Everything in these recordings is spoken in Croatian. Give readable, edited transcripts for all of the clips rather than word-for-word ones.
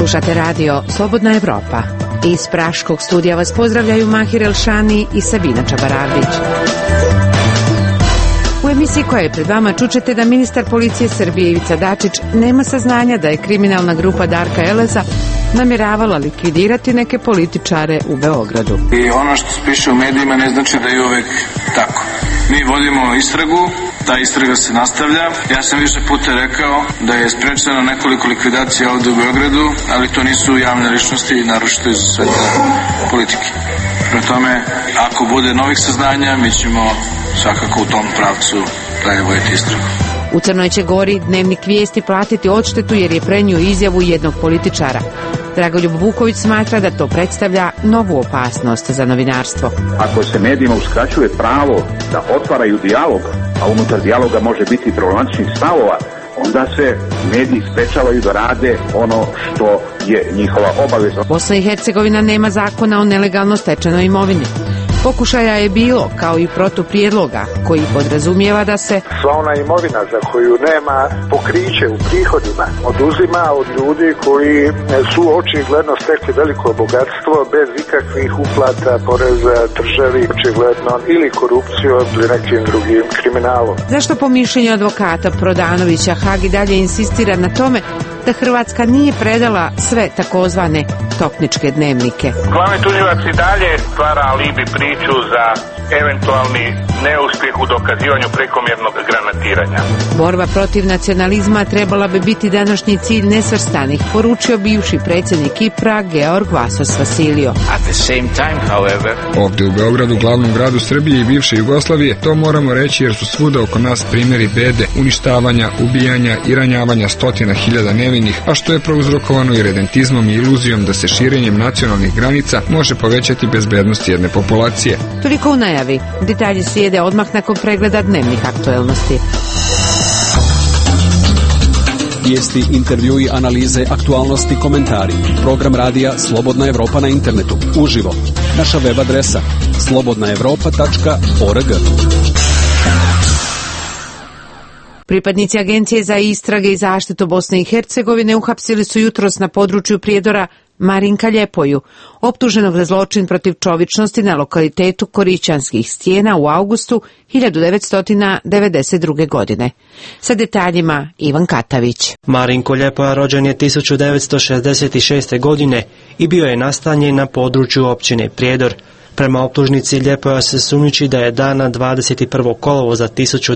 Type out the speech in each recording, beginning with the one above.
Slušate radio Slobodna Evropa. Iz Praškog studija vas pozdravljaju Mahir Elšani i Sabina Čabaravdić. U emisiji koja je pred vama čućete da ministar policije Srbije Ivica Dačić nema saznanja da je kriminalna grupa Darka Eleza namjeravala likvidirati neke političare u Beogradu. I ono što se piše u medijima ne znači da je uvek tako. Mi vodimo istragu, ta istraga se nastavlja. Ja sam više puta rekao da je sprečeno nekoliko likvidacija ovdje u Beogradu, ali to nisu javne ličnosti, naročito iz sveta politike. Prema tome, ako bude novih saznanja, mi ćemo svakako u tom pravcu dalje voditi istragu. U Crnoj će Gori Dnevnik Vijesti platiti odštetu jer je prenio izjavu jednog političara. Dragoljub Vuković smatra da to predstavlja novu opasnost za novinarstvo. Ako se medijima uskraćuje pravo da otvaraju dijalog, a unutar dijaloga može biti problematičnih stavova, onda se mediji sprečavaju da rade ono što je njihova obaveza. Bosna i Hercegovina nema zakona o nelegalno stečenoj imovini. Pokušaja je bilo, kao i protuprijedloga, koji podrazumijeva da se sva ona imovina za koju nema pokriće u prihodima oduzima od ljudi koji su očigledno stekli veliko bogatstvo bez ikakvih uplata, poreza državi, očigledno ili korupcijom ili nekim drugim kriminalom. Zašto po mišljenju advokata Prodanovića Hag i dalje insistira na tome da Hrvatska nije predala sve takozvane topničke dnevnike? Glavni tužilac i dalje stvara alibi priču za eventualni neuspjeh u dokazivanju prekomjernog granatiranja. Borba protiv nacionalizma trebala bi biti današnji cilj nesvrstanih, poručio bivši predsjednik Kipra Georg Vasos Vasilio. Ovdje u Beogradu, glavnom gradu Srbije i bivše Jugoslavije, to moramo reći jer su svuda oko nas primjeri bede, uništavanja, ubijanja i ranjavanja stotina hiljada nevinih, a što je prouzrokovano i redentizmom i iluzijom da se širenjem nacionalnih granica može povećati bezbednost jedne populacije. Toliko u najavi. Detalji slijede odmah nakon pregleda dnevnih aktuelnosti. Vijesti, intervjui, analize, aktualnosti, komentari. Program radija Slobodna Evropa na internetu. Uživo. Naša web adresa slobodnaevropa.org. Pripadnici Agencije za istrage i zaštitu Bosne i Hercegovine uhapsili su jutros na području Prijedora Marinka Ljepoju, optuženog za zločin protiv čovječnosti na lokalitetu Korićanskih stijena u augustu 1992. godine. Sa detaljima Ivan Katavić. Marinko Ljepoja rođen je 1966. godine i bio je nastanjen na području općine Prijedor. Prema optužnici Ljepoja se sumnjiči da je dana 21. kolovoza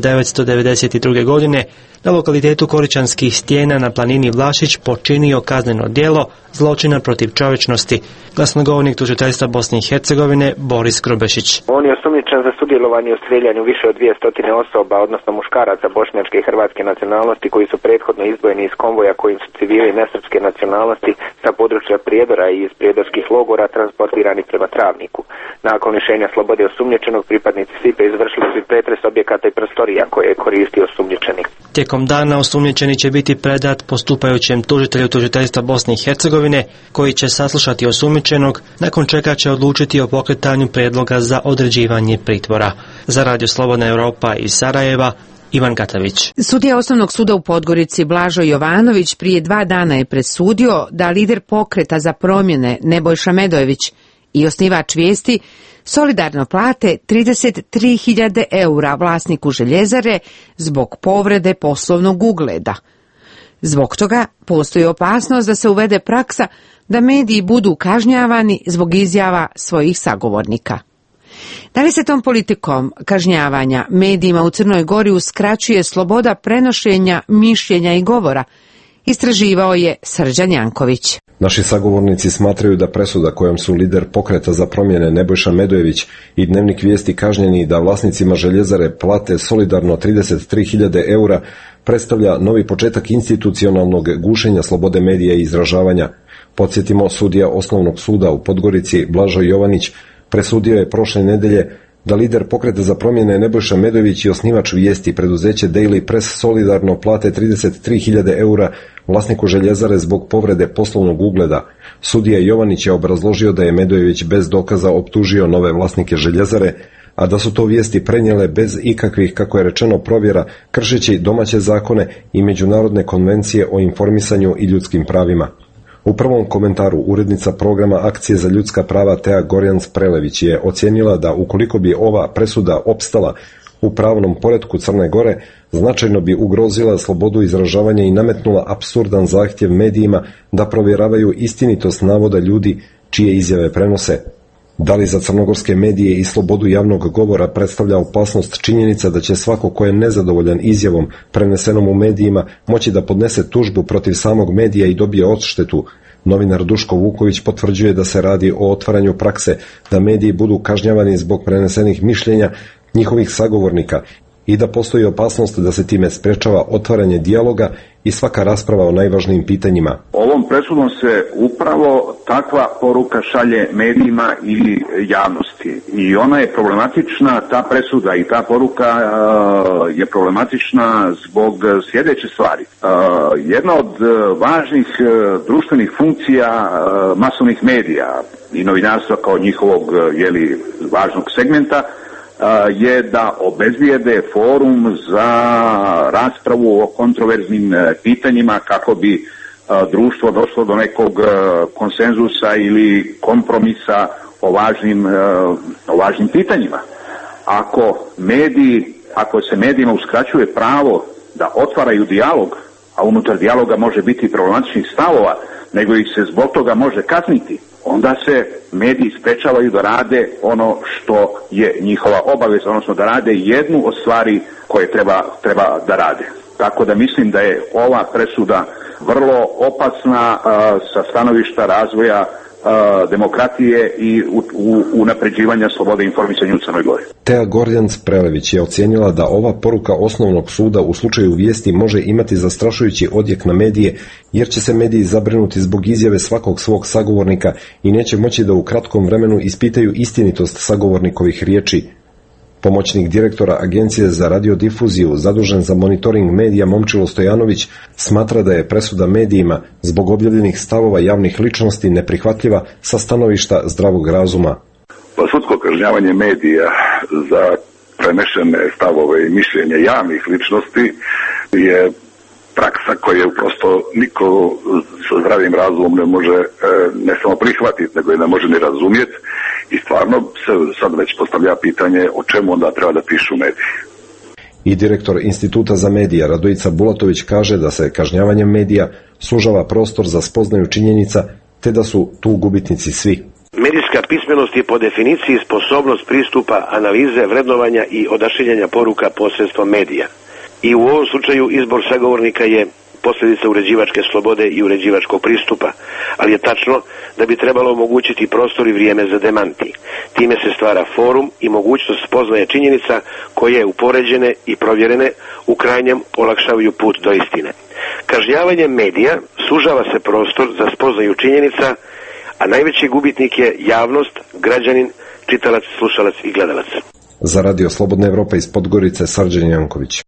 1992. godine na lokalitetu Korićanskih stijena na planini Vlašić počinio kazneno djelo zločina protiv čovječnosti. Glasnogovornik tužiteljstva Bosne i Hercegovine Boris Krobešić. On je osumnjičen za sudjelovanje u streljanju više od 200 osoba, odnosno muškaraca bošnjačke i hrvatske nacionalnosti koji su prethodno izdvojeni iz konvoja kojim su civili nesrpske nacionalnosti sa područja Prijedora i iz prijedorskih logora transportirani prema Travniku. Nakon lišenja slobode osumnjičenog, pripadnici SIPE izvršili su pretres objekata i prostorija koje je koristio osumnjičeni. Tijekom dana osumnjičeni će biti predat postupajućem tužitelju tužiteljstva Bosne i Hercegovine, koji će saslušati osumnjičenog, nakon čega će odlučiti o pokretanju prijedloga za određivanje pritvora. Za Radio Slobodna Europa iz Sarajeva, Ivan Katavić. Sudija Osnovnog suda u Podgorici Blažo Jovanović prije 2 dana je presudio da lider pokreta za promjene Nebojša Medojević i osnivač Vijesti solidarno plate 33.000 eura vlasniku Željezare zbog povrede poslovnog ugleda. Zbog toga postoji opasnost da se uvede praksa da mediji budu kažnjavani zbog izjava svojih sagovornika. Da li se tom politikom kažnjavanja medijima u Crnoj Gori uskraćuje sloboda prenošenja mišljenja i govora, istraživao je Srđan Janković. Naši sagovornici smatraju da presuda kojom su lider pokreta za promjene Nebojša Medojević i Dnevnik Vijesti kažnjeni da vlasnicima Željezare plate solidarno 33.000 eura predstavlja novi početak institucionalnog gušenja slobode medija i izražavanja. Podsjetimo, sudija Osnovnog suda u Podgorici Blažo Jovanić presudio je prošle nedelje da lider pokreta za promjene Nebojša Medojević i osnivač Vijesti preduzeće Daily Press solidarno plate 33.000 eura vlasniku Željezare zbog povrede poslovnog ugleda. Sudija Jovanić je obrazložio da je Medojević bez dokaza optužio nove vlasnike Željezare, a da su to Vijesti prenijele bez ikakvih, kako je rečeno, provjera, kršeći domaće zakone i međunarodne konvencije o informisanju i ljudskim pravima. U prvom komentaru urednica programa Akcije za ljudska prava Tea Gorjans-Prelević je ocijenila da ukoliko bi ova presuda opstala u pravnom poretku Crne Gore, značajno bi ugrozila slobodu izražavanja i nametnula apsurdan zahtjev medijima da provjeravaju istinitost navoda ljudi čije izjave prenose. Da li za crnogorske medije i slobodu javnog govora predstavlja opasnost činjenica da će svako ko je nezadovoljan izjavom prenesenom u medijima moći da podnese tužbu protiv samog medija i dobije odštetu? Novinar Duško Vuković potvrđuje da se radi o otvaranju prakse da mediji budu kažnjavani zbog prenesenih mišljenja njihovih sagovornika i da postoji opasnost da se time sprečava otvaranje dijaloga i svaka rasprava o najvažnijim pitanjima. Ovom presudom se upravo takva poruka šalje medijima i javnosti. I ona je problematična, ta presuda i ta poruka je problematična zbog sljedeće stvari. Jedna od važnih društvenih funkcija masovnih medija i novinarstva kao njihovog važnog segmenta je da obezbijede forum za raspravu o kontroverznim pitanjima kako bi društvo došlo do nekog konsenzusa ili kompromisa o važnim pitanjima. Ako se medijima uskraćuje pravo da otvaraju dijalog, a unutar dijaloga može biti problematičnih stavova, nego ih se zbog toga može kazniti, onda se mediji sprečavaju da rade ono što je njihova obaveza, odnosno da rade jednu od stvari koje treba da rade. Tako da mislim da je ova presuda vrlo opasna sa stanovišta razvoja demokratije i unapređivanja slobode informisanja u Crnoj Gori. Tea Gorjans-Prelević je ocijenila da ova poruka osnovnog suda u slučaju vijesti može imati zastrašujući odjek na medije, jer će se mediji zabrinuti zbog izjave svakog svog sagovornika i neće moći da u kratkom vremenu ispitaju istinitost sagovornikovih riječi. Pomoćnik direktora Agencije za radiodifuziju, zadužen za monitoring medija Momčilo Stojanović, smatra da je presuda medijima zbog objavljenih stavova javnih ličnosti neprihvatljiva sa stanovišta zdravog razuma. Sudsko kažnjavanje medija za prenešene stavove i mišljenja javnih ličnosti je praksa koju prosto niko sa zdravim razumom ne može ne samo prihvatiti, nego i ne može ni razumjeti. I stvarno se sad već postavlja pitanje o čemu onda treba da pišu mediji. I direktor Instituta za medije Radojica Bulatović kaže da se kažnjavanjem medija sužava prostor za spoznaju činjenica, te da su tu gubitnici svi. Medijska pismenost je po definiciji sposobnost pristupa, analize, vrednovanja i odašiljanja poruka posredstvom medija. I u ovom slučaju izbor sagovornika je posljedica uređivačke slobode i uređivačkog pristupa, ali je tačno da bi trebalo omogućiti prostor i vrijeme za demanti. Time se stvara forum i mogućnost spoznaje činjenica koje upoređene i provjerene u krajnjem olakšavaju put do istine. Kažnjavanjem medija sužava se prostor za spoznaju činjenica, a najveći gubitnik je javnost, građanin, čitalac, slušalac i gledalac. Za Radio Slobodna Evropa iz Podgorice, Srđan Janković.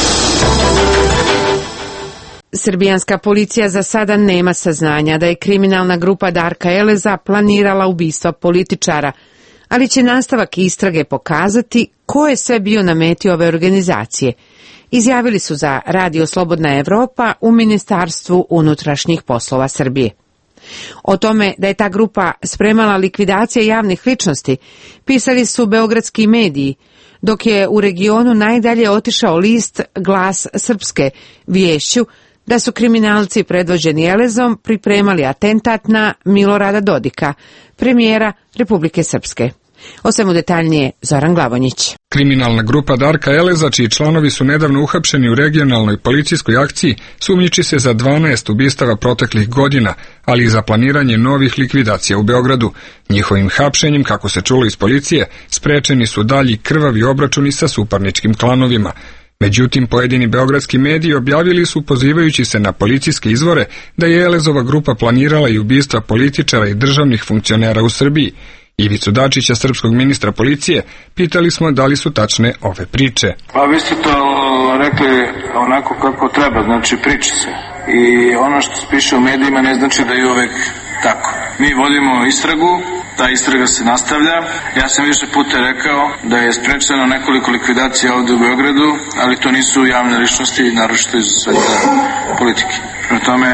Srbijanska policija za sada nema saznanja da je kriminalna grupa Darka Eleza planirala ubistva političara, ali će nastavak istrage pokazati ko je sve bio na meti ove organizacije, izjavili su za Radio Slobodna Evropa u Ministarstvu unutrašnjih poslova Srbije. O tome da je ta grupa spremala likvidacije javnih ličnosti pisali su beogradski mediji, dok je u regionu najdalje otišao list Glas Srpske viješću da su kriminalci predvođeni Elezom pripremali atentat na Milorada Dodika, premijera Republike Srpske. O svemu detaljnije Zoran Glavonjić. Kriminalna grupa Darka Eleza, čiji članovi su nedavno uhapšeni u regionalnoj policijskoj akciji, sumnjiči se za 12 ubistava proteklih godina, ali i za planiranje novih likvidacija u Beogradu. Njihovim hapšenjem, kako se čulo iz policije, sprečeni su dalji krvavi obračuni sa suparničkim klanovima. Međutim, pojedini beogradski mediji objavili su, pozivajući se na policijske izvore, da je Elezova grupa planirala i ubistva političara i državnih funkcionera u Srbiji. Ivicu Dačića, srpskog ministra policije, pitali smo da li su tačne ove priče. Pa vi ste to rekli onako kako treba, znači priča se. I ono što se piše u medijima ne znači da je uvek tako. Mi vodimo istragu, ta istraga se nastavlja. Ja sam više puta rekao da je sprečeno nekoliko likvidacija ovdje u Beogradu, ali to nisu javne ličnosti, naročito iz sveta politike. Prema tome,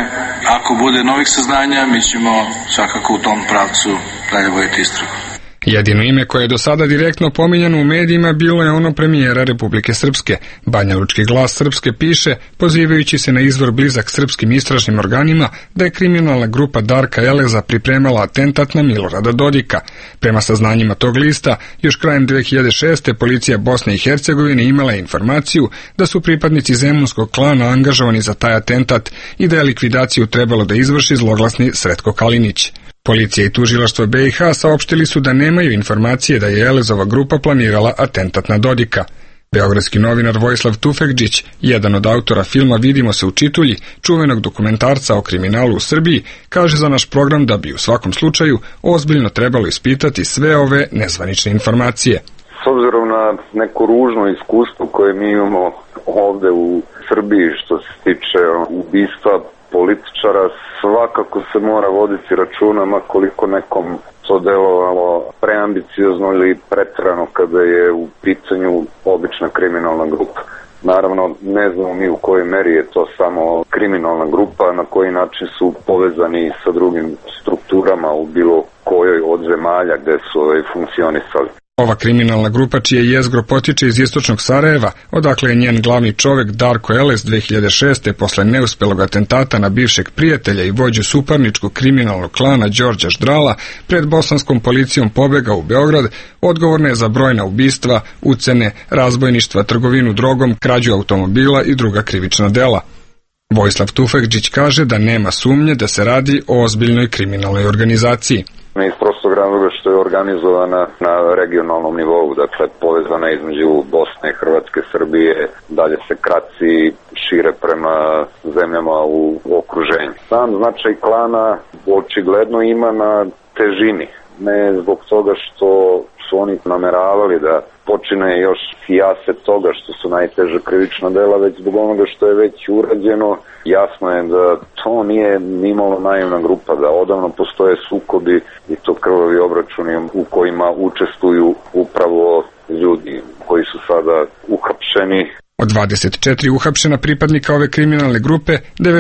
Ako bude novih saznanja, mi ćemo svakako u tom pravcu dalje voditi istragu. Jedino ime koje je do sada direktno pominjano u medijima bilo je ono premijera Republike Srpske. Banjalučki glas Srpske piše, pozivajući se na izvor blizak srpskim istražnim organima, da je kriminalna grupa Darka Eleza pripremala atentat na Milorada Dodika. Prema saznanjima tog lista, još krajem 2006. policija Bosne i Hercegovine imala informaciju da su pripadnici zemunskog klana angažovani za taj atentat i da je likvidaciju trebalo da izvrši zloglasni Sretko Kalinić. Policija i tužilaštvo BiH saopštili su da nemaju informacije da je Elezova grupa planirala atentat na Dodika. Beogradski novinar Vojislav Tufekđić, jedan od autora filma Vidimo se u Čitulji, čuvenog dokumentarca o kriminalu u Srbiji, kaže za naš program da bi u svakom slučaju ozbiljno trebalo ispitati sve ove nezvanične informacije. S obzirom na neko ružno iskustvo koje mi imamo ovde u Srbiji što se tiče ubistva političara, svakako se mora voditi računa ma koliko nekom to delovalo preambiciozno ili preterano kada je u pitanju obična kriminalna grupa. Naravno, ne znamo mi u kojoj meri je to samo kriminalna grupa, na koji način su povezani sa drugim strukturama u bilo kojoj od zemalja gde su funkcionisali. Ova kriminalna grupa, čije jezgro potiče iz istočnog Sarajeva, odakle je njen glavni čovek Darko Elez 2006. posle neuspelog atentata na bivšeg prijatelja i vođu suparničkog kriminalnog klana Đorđa Ždrala pred bosanskom policijom pobegao u Beograd, odgovorna je za brojna ubistva, ucene, razbojništva, trgovinu drogom, krađu automobila i druga krivična dela. Vojislav Tufekđić kaže da nema sumnje da se radi o ozbiljnoj kriminalnoj organizaciji. Iz prostog razloga što je organizovana na regionalnom nivou, dakle povezana između Bosne, Hrvatske, Srbije, dalje se kraci šire prema zemljama u okruženju. Sam značaj klana očigledno ima na težini, ne zbog toga što su oni nameravali da počine još sijase toga što su najteže krivična dela, već zbog onoga što je već urađeno. Jasno je da to nije nimalo naivna grupa, da odavno postoje sukobi i to krvavi obračuni u kojima učestvuju upravo ljudi koji su sada uhapšeni. Od 24 uhapšena pripadnika ove kriminalne grupe,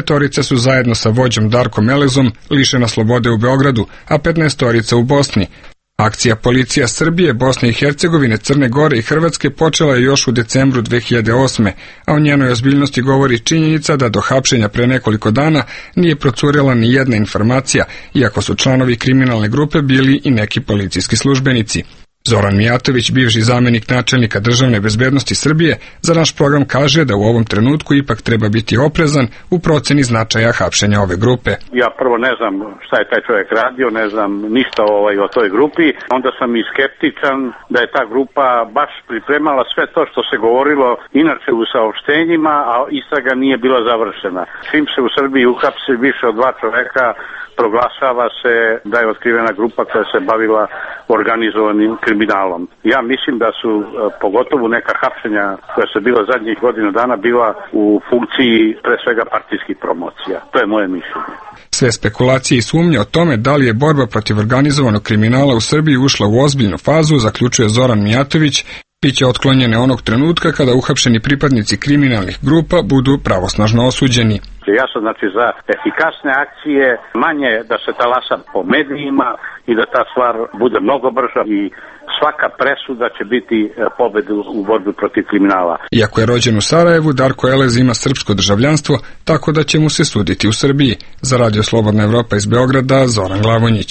9 su zajedno sa vođom Darkom Elezom lišena slobode u Beogradu, a 15 u Bosni. Akcija policija Srbije, Bosne i Hercegovine, Crne Gore i Hrvatske počela je još u decembru 2008. a o njenoj ozbiljnosti govori činjenica da do hapšenja pre nekoliko dana nije procurela ni jedna informacija, iako su članovi kriminalne grupe bili i neki policijski službenici. Zoran Mijatović, bivši zamenik načelnika državne bezbednosti Srbije, za naš program kaže da u ovom trenutku ipak treba biti oprezan u proceni značaja hapšenja ove grupe. Ja prvo ne znam šta je taj čovjek radio, ne znam ništa o toj grupi, onda sam i skeptičan da je ta grupa baš pripremala sve to što se govorilo inače u saopštenjima, a istraga nije bila završena. Čim se u Srbiji uhapsi više od 2 čoveka, proglašava se da je otkrivena grupa koja se bavila organizovanim kriminalom. Ja mislim da su pogotovo neka hapšenja koja su bila zadnjih godina dana bila u funkciji pre svega partijskih promocija. To je moje mišljenje. Sve spekulacije i sumnje o tome da li je borba protiv organizovanog kriminala u Srbiji ušla u ozbiljnu fazu, zaključuje Zoran Mijatović, biće otklonjene onog trenutka kada uhapšeni pripadnici kriminalnih grupa budu pravosnažno osuđeni. Ja sam za efikasne akcije, manje da se talasa po medijima i da ta stvar bude mnogo brža i svaka presuda će biti pobeda u borbi protiv kriminala. Iako je rođen u Sarajevu, Darko Elez ima srpsko državljanstvo, tako da će mu se suditi u Srbiji. Za Radio Slobodna Evropa iz Beograda, Zoran Glavonjić.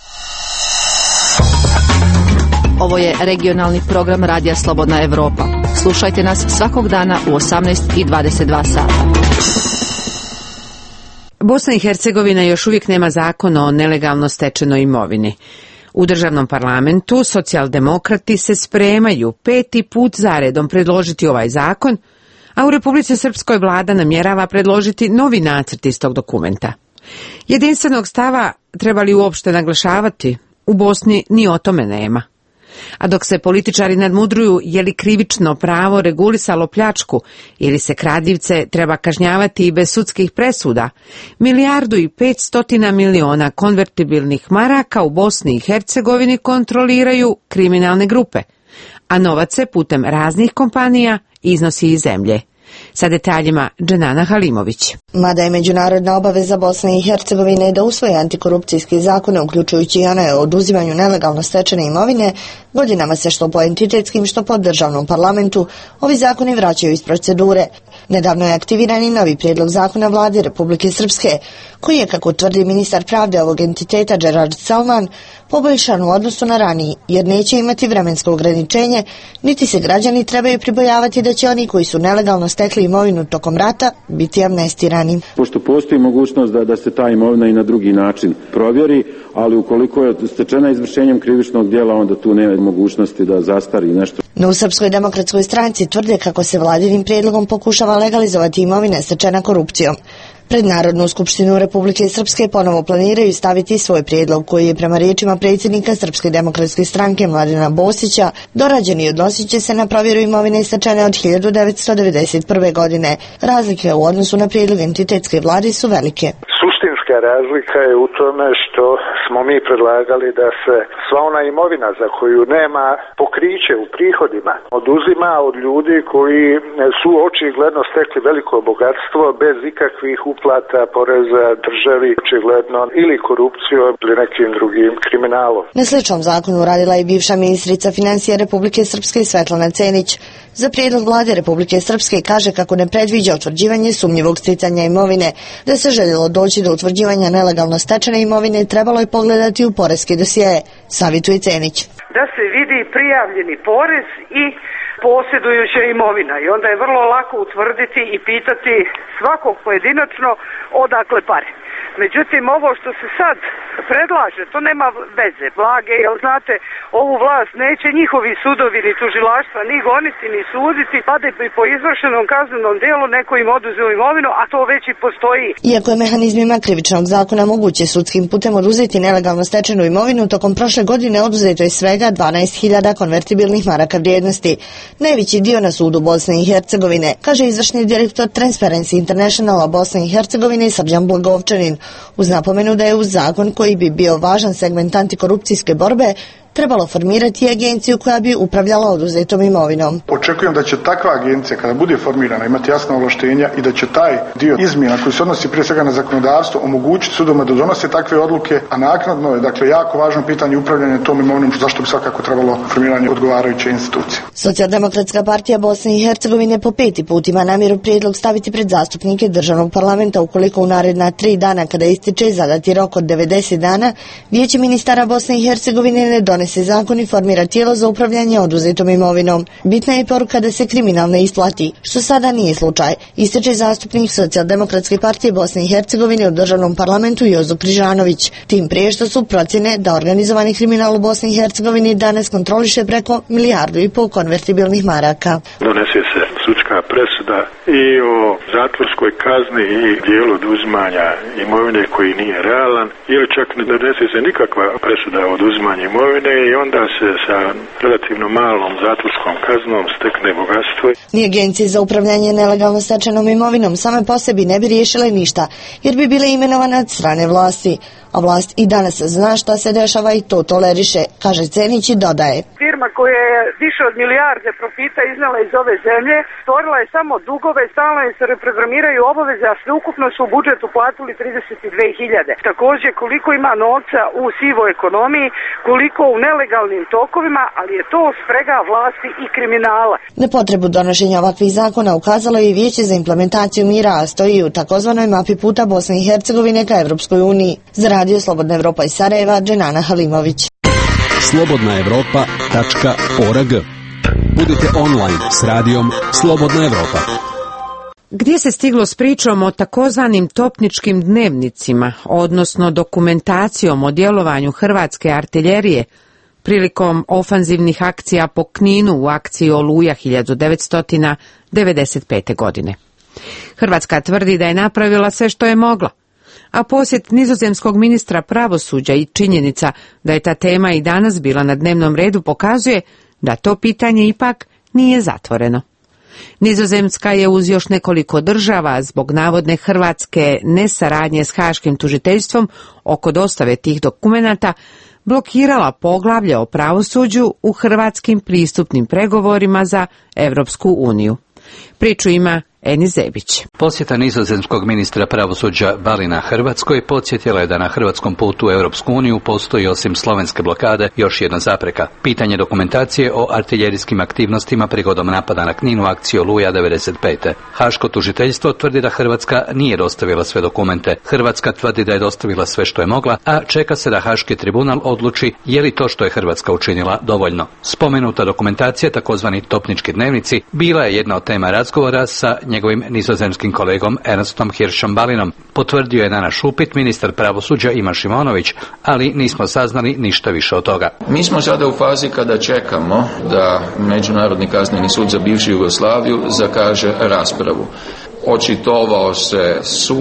Ovo je regionalni program Radija Slobodna Evropa. Slušajte nas svakog dana u 18:22 sata. Bosna i Hercegovina još uvijek nema zakon o nelegalno stečenoj imovini. U državnom parlamentu socijaldemokrati se spremaju 5. put zaredom predložiti ovaj zakon, a u Republici Srpskoj vlada namjerava predložiti novi nacrt istog dokumenta. Jedinstvenog stava treba li uopšte naglašavati? U Bosni ni o tome nema. A dok se političari nadmudruju je li krivično pravo regulisalo pljačku ili se kradljivce treba kažnjavati i bez sudskih presuda, 1,5 milijardi konvertibilnih maraka u Bosni i Hercegovini kontroliraju kriminalne grupe, a novac se putem raznih kompanija iznosi iz zemlje. Sa detaljima Dženana Halimović. Mada je međunarodna obaveza Bosne i Hercegovine da usvoje antikorupcijske zakone, uključujući i one o oduzimanju nelegalno stečene imovine, godinama se što po entitetskim, što po državnom parlamentu ovi zakoni vraćaju iz procedure. Nedavno je aktiviran i novi prijedlog zakona vlade Republike Srpske, koji je, kako tvrdi ministar pravde ovog entiteta Gerard Salman, poboljšan u odnosu na raniji, jer neće imati vremensko ograničenje, niti se građani trebaju pribojavati da će oni koji su nelegalno stekli imovinu tokom rata biti amnestirani. Pošto postoji mogućnost da se ta imovina i na drugi način provjeri, ali ukoliko je stečena izvršenjem krivičnog djela, onda tu nema mogućnosti da zastari nešto. No u Srpskoj demokratskoj stranci tvrde kako se vladinim prijedlogom pokušava legalizovati imovine stečena korupcijom. Pred Narodnu skupštinu Republike Srpske ponovo planiraju staviti svoj prijedlog koji je prema riječima predsjednika Srpske demokratske stranke Mladena Bosića dorađen i odnosit će se na provjeru imovine stečene od 1991. godine. Razlike u odnosu na prijedlog entitetske vlade su velike. Suštinska razlika je u tome što smo mi predlagali da se sva ona imovina za koju nema pokriće u prihodima oduzima od ljudi koji su očigledno stekli veliko bogatstvo bez ikakvih uplata poreza državi, očigledno ili korupcijom ili nekim drugim kriminalom. Na sličnom zakonu radila i bivša ministrica financija Republike Srpske Svetlana Cenić. Za prijedlog vlade Republike Srpske kaže kako ne predviđa utvrđivanje sumnjivog sticanja imovine. Da se željelo doći do utvrđivanja nelegalno stečene imovine, trebalo je pogledati u poreske dosjeje, savjetuje Cenić. Da se vidi prijavljeni porez i posjedujuća imovina i onda je vrlo lako utvrditi i pitati svakog pojedinačno odakle pare. Međutim, ovo što se sad predlaže, to nema veze, blage, jer znate, ovu vlast neće njihovi sudovi ni tužilaštva ni goniti ni suditi, pa da bi po izvršenom kaznenom djelu neko im oduzeo imovinu, a to već i postoji. Iako je mehanizmima krivičnog zakona moguće sudskim putem oduzeti nelegalno stečenu imovinu, tokom prošle godine oduzeto je svega 12.000 konvertibilnih maraka vrijednosti. Najveći dio na sudu Bosne i Hercegovine, kaže izvršni direktor Transparency Internationala Bosne i Hercegovine Srđan Blagovčanin, uz napomenu da je uz zakon koji bi bio važan segment antikorupcijske borbe trebalo formirati agenciju koja bi upravljala oduzetom imovinom. Očekujem da će takva agencija kada bude formirana imati jasna ovlaštenja i da će taj dio izmjena koji se odnosi prije svega na zakonodavstvo omogućiti sudovima da donose takve odluke, a naknadno je dakle jako važno pitanje upravljanja tom imovinom, zašto bi svakako trebalo formiranje odgovarajuće institucije. Socijaldemokratska partija Bosne i Hercegovine po 5. put ima namjeru prijedlog staviti pred zastupnike državnog parlamenta ukoliko u naredna 3 dana kada ističe zadati rok od 90 dana Vijeće ministara Bosne i Hercegovine ne donese zakon i formira tijelo za upravljanje oduzetom imovinom. Bitna je poruka da se kriminal ne isplati, što sada nije slučaj, ističe zastupnik Socijaldemokratske partije Bosne i Hercegovine u državnom parlamentu Jozo Križanović. Tim prije što su procjene da organizovani kriminal u Bosni i Hercegovini danas kontroliše preko 1,5 milijardu konvertibilnih maraka. Donese se sudska presuda i o zatvorskoj kazni i dijelu oduzimanja imovine koji nije realan, ili čak ne donese se nikakva presuda o oduzimanju imovine i onda se sa relativno malom zatvorskom kaznom stekne bogatstvo. Ni agencije za upravljanje nelegalno stečenom imovinom same po sebi ne bi riješile ništa, jer bi bile imenovane od strane vlasti. A vlast i danas zna šta se dešava i to toleriše, kaže Cenić i dodaje. Firma koja je više od milijarde profita iznala iz ove zemlje, stvorila je samo dugove, stalno je se reprogramiraju obaveze, a sveukupno su u budžet uplatili 32.000. Također koliko ima novca u sivoj ekonomiji, koliko u nelegalnim tokovima, ali je to sprega vlasti i kriminala. Na potrebu donošenja ovakvih zakona ukazalo je i Vijeće za implementaciju mira, a stoji u takozvanoj mapi puta Bosne i Hercegovine ka Evropskoj uniji. Za Radio Slobodna Evropa iz Sarajeva, Dženana Halimović. slobodnaevropa.org. Budite online s radijom Slobodna Evropa. Gdje se stiglo s pričom o takozvanim topničkim dnevnicima, odnosno dokumentacijom o djelovanju hrvatske artiljerije prilikom ofanzivnih akcija po Kninu u akciji Oluja 1995. godine. Hrvatska tvrdi da je napravila sve što je mogla, a posjet nizozemskog ministra pravosuđa i činjenica da je ta tema i danas bila na dnevnom redu pokazuje da to pitanje ipak nije zatvoreno. Nizozemska je uz još nekoliko država zbog navodne hrvatske nesaradnje s Haškim tužiteljstvom oko dostave tih dokumenata blokirala poglavlje o pravosuđu u hrvatskim pristupnim pregovorima za Europsku uniju. Priču ima Enis Zebić. Posjeta nizozemskog ministra pravosuđa Balina Hrvatskoj podsjetila je da na hrvatskom putu u Europsku uniju postoji osim slovenske blokade još jedna zapreka. Pitanje dokumentacije o artiljerijskim aktivnostima prigodom napada na Knin u akciji Oluja 95. Haško tužiteljstvo tvrdi da Hrvatska nije dostavila sve dokumente. Hrvatska tvrdi da je dostavila sve što je mogla, a čeka se da Haški tribunal odluči je li to što je Hrvatska učinila dovoljno. Spomenuta dokumentacija, takozvani topnički dnevnici, bila je jedna od tema razgovora sa njegovim nizozemskim kolegom Ernstom Hirschom Balinom. Potvrdio je na naš upit ministar pravosuđa Ivan Šimonović, ali nismo saznali ništa više od toga. Mi smo sada u fazi kada čekamo da Međunarodni kazneni sud za bivšu Jugoslaviju zakaže raspravu. Očitovao se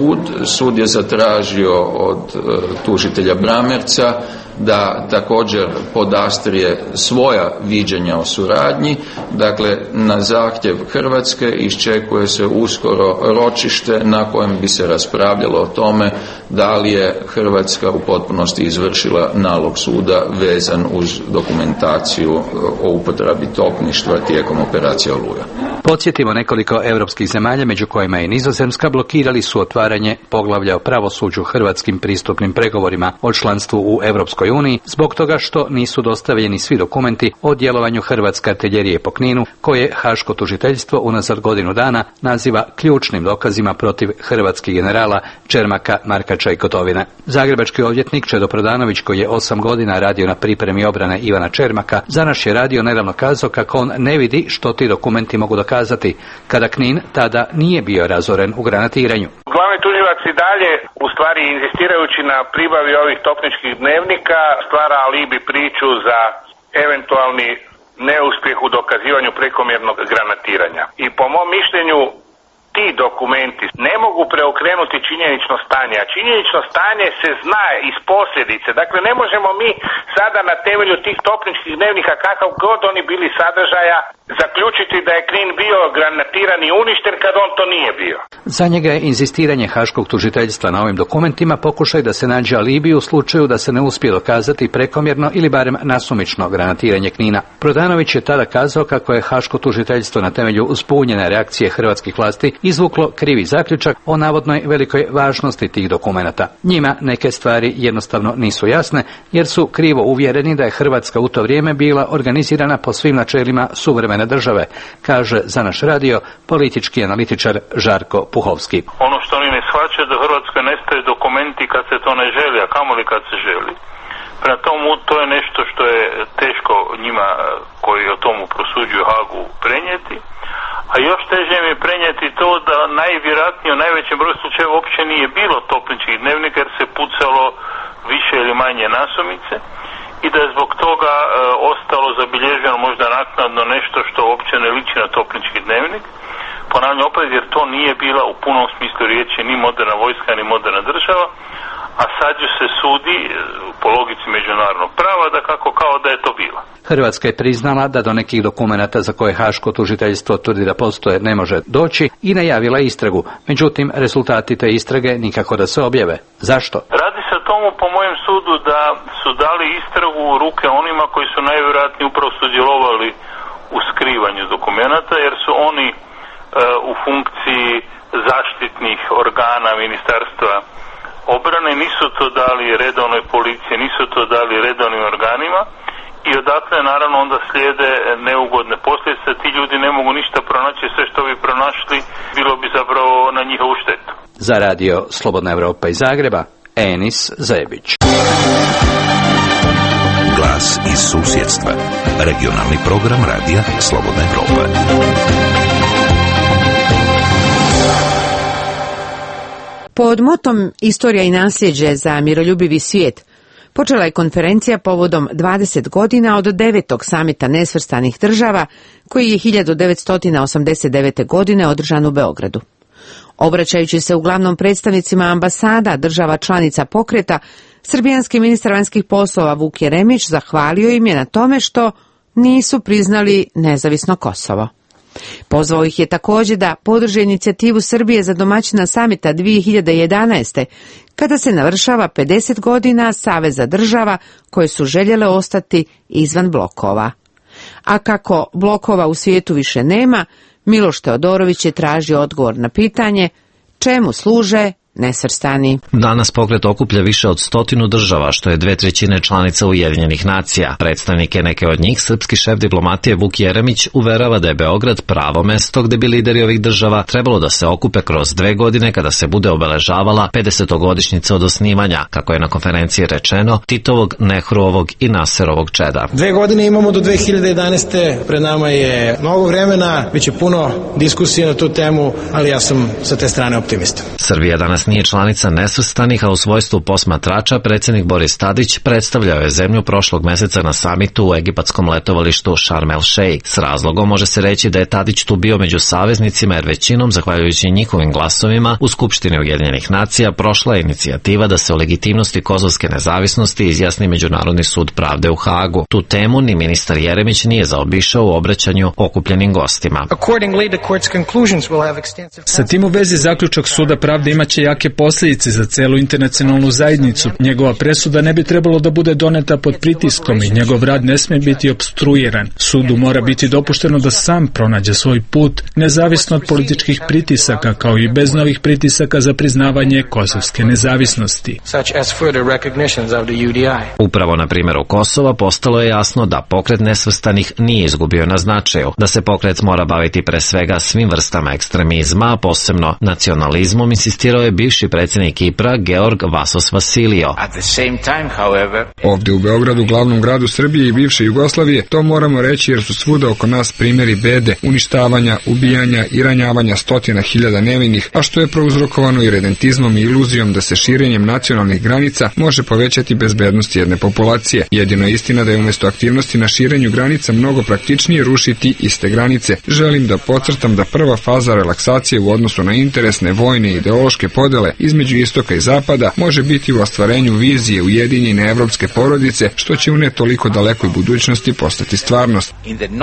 sud je zatražio od tužitelja Bramerca da također podastrije svoja viđenja o suradnji. Dakle, na zahtjev Hrvatske iščekuje se uskoro ročište na kojem bi se raspravljalo o tome da li je Hrvatska u potpunosti izvršila nalog suda vezan uz dokumentaciju o upotrebi topništva tijekom operacije Oluja. Podsjetimo, nekoliko europskih zemalja, među kojima je Nizozemska, blokirali su otvaranje poglavlja o pravosuđu hrvatskim pristupnim pregovorima o članstvu u Europskoj uniji zbog toga što nisu dostavljeni svi dokumenti o djelovanju hrvatske artiljerije po Kninu, koje Haško tužiteljstvo unazad godinu dana naziva ključnim dokazima protiv hrvatskih generala Čermaka, Markača i Gotovine. Zagrebački odvjetnik Čedo Prodanović, koji je 8 godina radio na pripremi obrane Ivana Čermaka, za naš je radio nedavno kazao kako on ne vidi što ti dokumenti mogu dokazati, kada Knin tada nije bio razoren u granatiranju. Glavni tužilac i dalje, u stvari inzistirajući na pribavi ovih topničkih dnevnika, stvara alibi priču za eventualni neuspjeh u dokazivanju prekomjernog granatiranja. I po mom mišljenju ti dokumenti ne mogu preokrenuti činjenično stanje, a činjenično stanje se zna iz posljedice. Dakle, ne možemo mi sada na temelju tih topničkih dnevnika, kakav god oni bili sadržaja, zaključiti da je Knin bio granatiran i uništen kad on to nije bio. Za njega je inzistiranje Haškog tužiteljstva na ovim dokumentima pokušaj da se nađe alibi u slučaju da se ne uspije dokazati prekomjerno ili barem nasumično granatiranje Knina. Prodanović je tada kazao kako je Haško tužiteljstvo na temelju zbunjene reakcije hrvatskih vlasti izvuklo krivi zaključak o navodnoj velikoj važnosti tih dokumenata. Njima neke stvari jednostavno nisu jasne, jer su krivo uvjereni da je Hrvatska u to vrijeme bila organizirana po svim načelima suvremene države, kaže za naš radio politički analitičar Žarko Puhovski. Ono što oni ne shvaćaju da Hrvatskoj nestaje dokumenti kad se to ne želi, a kamoli kad se želi. Prema tomu to je nešto što je teško njima koji o tomu prosuđuju Hagu prenijeti. A još teže mi je prenijeti to da najvjerojatnije u najvećem broju slučajeva uopće nije bilo topničkih dnevnika jer se pucalo više ili manje nasumice i da je zbog toga ostalo zabilježeno možda naknadno nešto što uopće ne liči na topnički dnevnik. Ponavljam opet, jer to nije bila u punom smislu riječi ni moderna vojska ni moderna država, a sad ju se sudi po logici međunarodnog prava da kao da je to bila. Hrvatska je priznala da do nekih dokumenata za koje Haško tužiteljstvo tvrdi da postoje ne može doći i najavila istragu. Međutim, rezultati te istrage nikako da se objave. Zašto? Radi se o tomu, po mojem sudu, da su dali istragu u ruke onima koji su najvjerojatnije upravo sudjelovali u skrivanju dokumenata, jer su oni u funkciji zaštitnih organa Ministarstva obrane, nisu to dali redovnoj policiji, nisu to dali redovnim organima i odatle naravno onda slijede neugodne posljedice. Ti ljudi ne mogu ništa pronaći, sve što bi pronašli bilo bi zapravo na njihovu štetu. Za radio Slobodna Evropa iz Zagreba, Enis Zebić. Glas iz susjedstva. Regionalni program radija Slobodna Evropa. Pod motom Istorija i nasljeđe za miroljubivi svijet počela je konferencija povodom 20 godina od 9. samita nesvrstanih država koji je 1989. godine održan u Beogradu. Obraćajući se uglavnom predstavnicima ambasada država članica pokreta, srbijanski ministar vanjskih poslova Vuk Jeremić zahvalio im je na tome što nisu priznali nezavisno Kosovo. Pozvao ih je također da podrže inicijativu Srbije za domaćina samita 2011. kada se navršava 50 godina Saveza država koje su željele ostati izvan blokova. A kako blokova u svijetu više nema, Miloš Teodorović je tražio odgovor na pitanje čemu služe nesvrstani. Danas pokret okuplja više od 100 država, što je 2/3 članica Ujedinjenih nacija. Predstavnike neke od njih, srpski šef diplomatije Vuk Jeremić uverava da je Beograd pravo mesto gde bi lideri ovih država trebalo da se okupe kroz 2 godine kada se bude obeležavala 50-godišnjica od osnivanja, kako je na konferenciji rečeno, Titovog, Nehruovog i Naserovog čeda. 2 godine imamo do 2011. Pred nama je mnogo vremena, biće puno diskusije na tu temu, ali ja sam sa te strane optimista. Srbija danas nije članica nesvrstanih, a u svojstvu posmatrača predsjednik Boris Tadić predstavljao je zemlju prošlog meseca na samitu u egipatskom letovalištu Sharm el Sheikh. S razlogom može se reći da je Tadić tu bio među saveznicima, jer većinom, zahvaljujući njihovim glasovima, u Skupštini Ujedinjenih nacija prošla je inicijativa da se o legitimnosti kosovske nezavisnosti izjasni Međunarodni sud pravde u Hagu. Tu temu ni ministar Jeremić nije zaobišao u obraćanju okupljenim gostima. Sa tim u vezi zaključak suda pravde imaće jake posljedice za celu internacionalnu zajednicu. Njegova presuda ne bi trebalo da bude doneta pod pritiskom i njegov rad ne smije biti opstruiran. Sudu mora biti dopušteno da sam pronađe svoj put, nezavisno od političkih pritisaka, kao i bez novih pritisaka za priznavanje kosovske nezavisnosti. Upravo na primjeru Kosova postalo je jasno da pokret nesvrstanih nije izgubio na značaju, da se pokret mora baviti pre svega svim vrstama ekstremizma, a posebno nacionalizmom, insistirao je bivši predsjednik Kipra Georg Vasos Vasilio. Ovdje u Beogradu, glavnom gradu Srbije i bivše Jugoslavije, to moramo reći jer su svuda oko nas primjeri bede, uništavanja, ubijanja i ranjavanja stotina hiljada nevinih, a što je prouzrokovano i redentizmom i iluzijom da se širenjem nacionalnih granica može povećati bezbednost jedne populacije. Jedino je istina da je umjesto aktivnosti na širenju granica mnogo praktičnije rušiti iste granice. Želim da podcrtam da prva faza relaksacije u odnosu na interesne, vojne i ideološke podele između istoka i zapada može biti u ostvarenju vizije ujedinjene evropske porodice, što će u ne toliko dalekoj budućnosti postati stvarnost.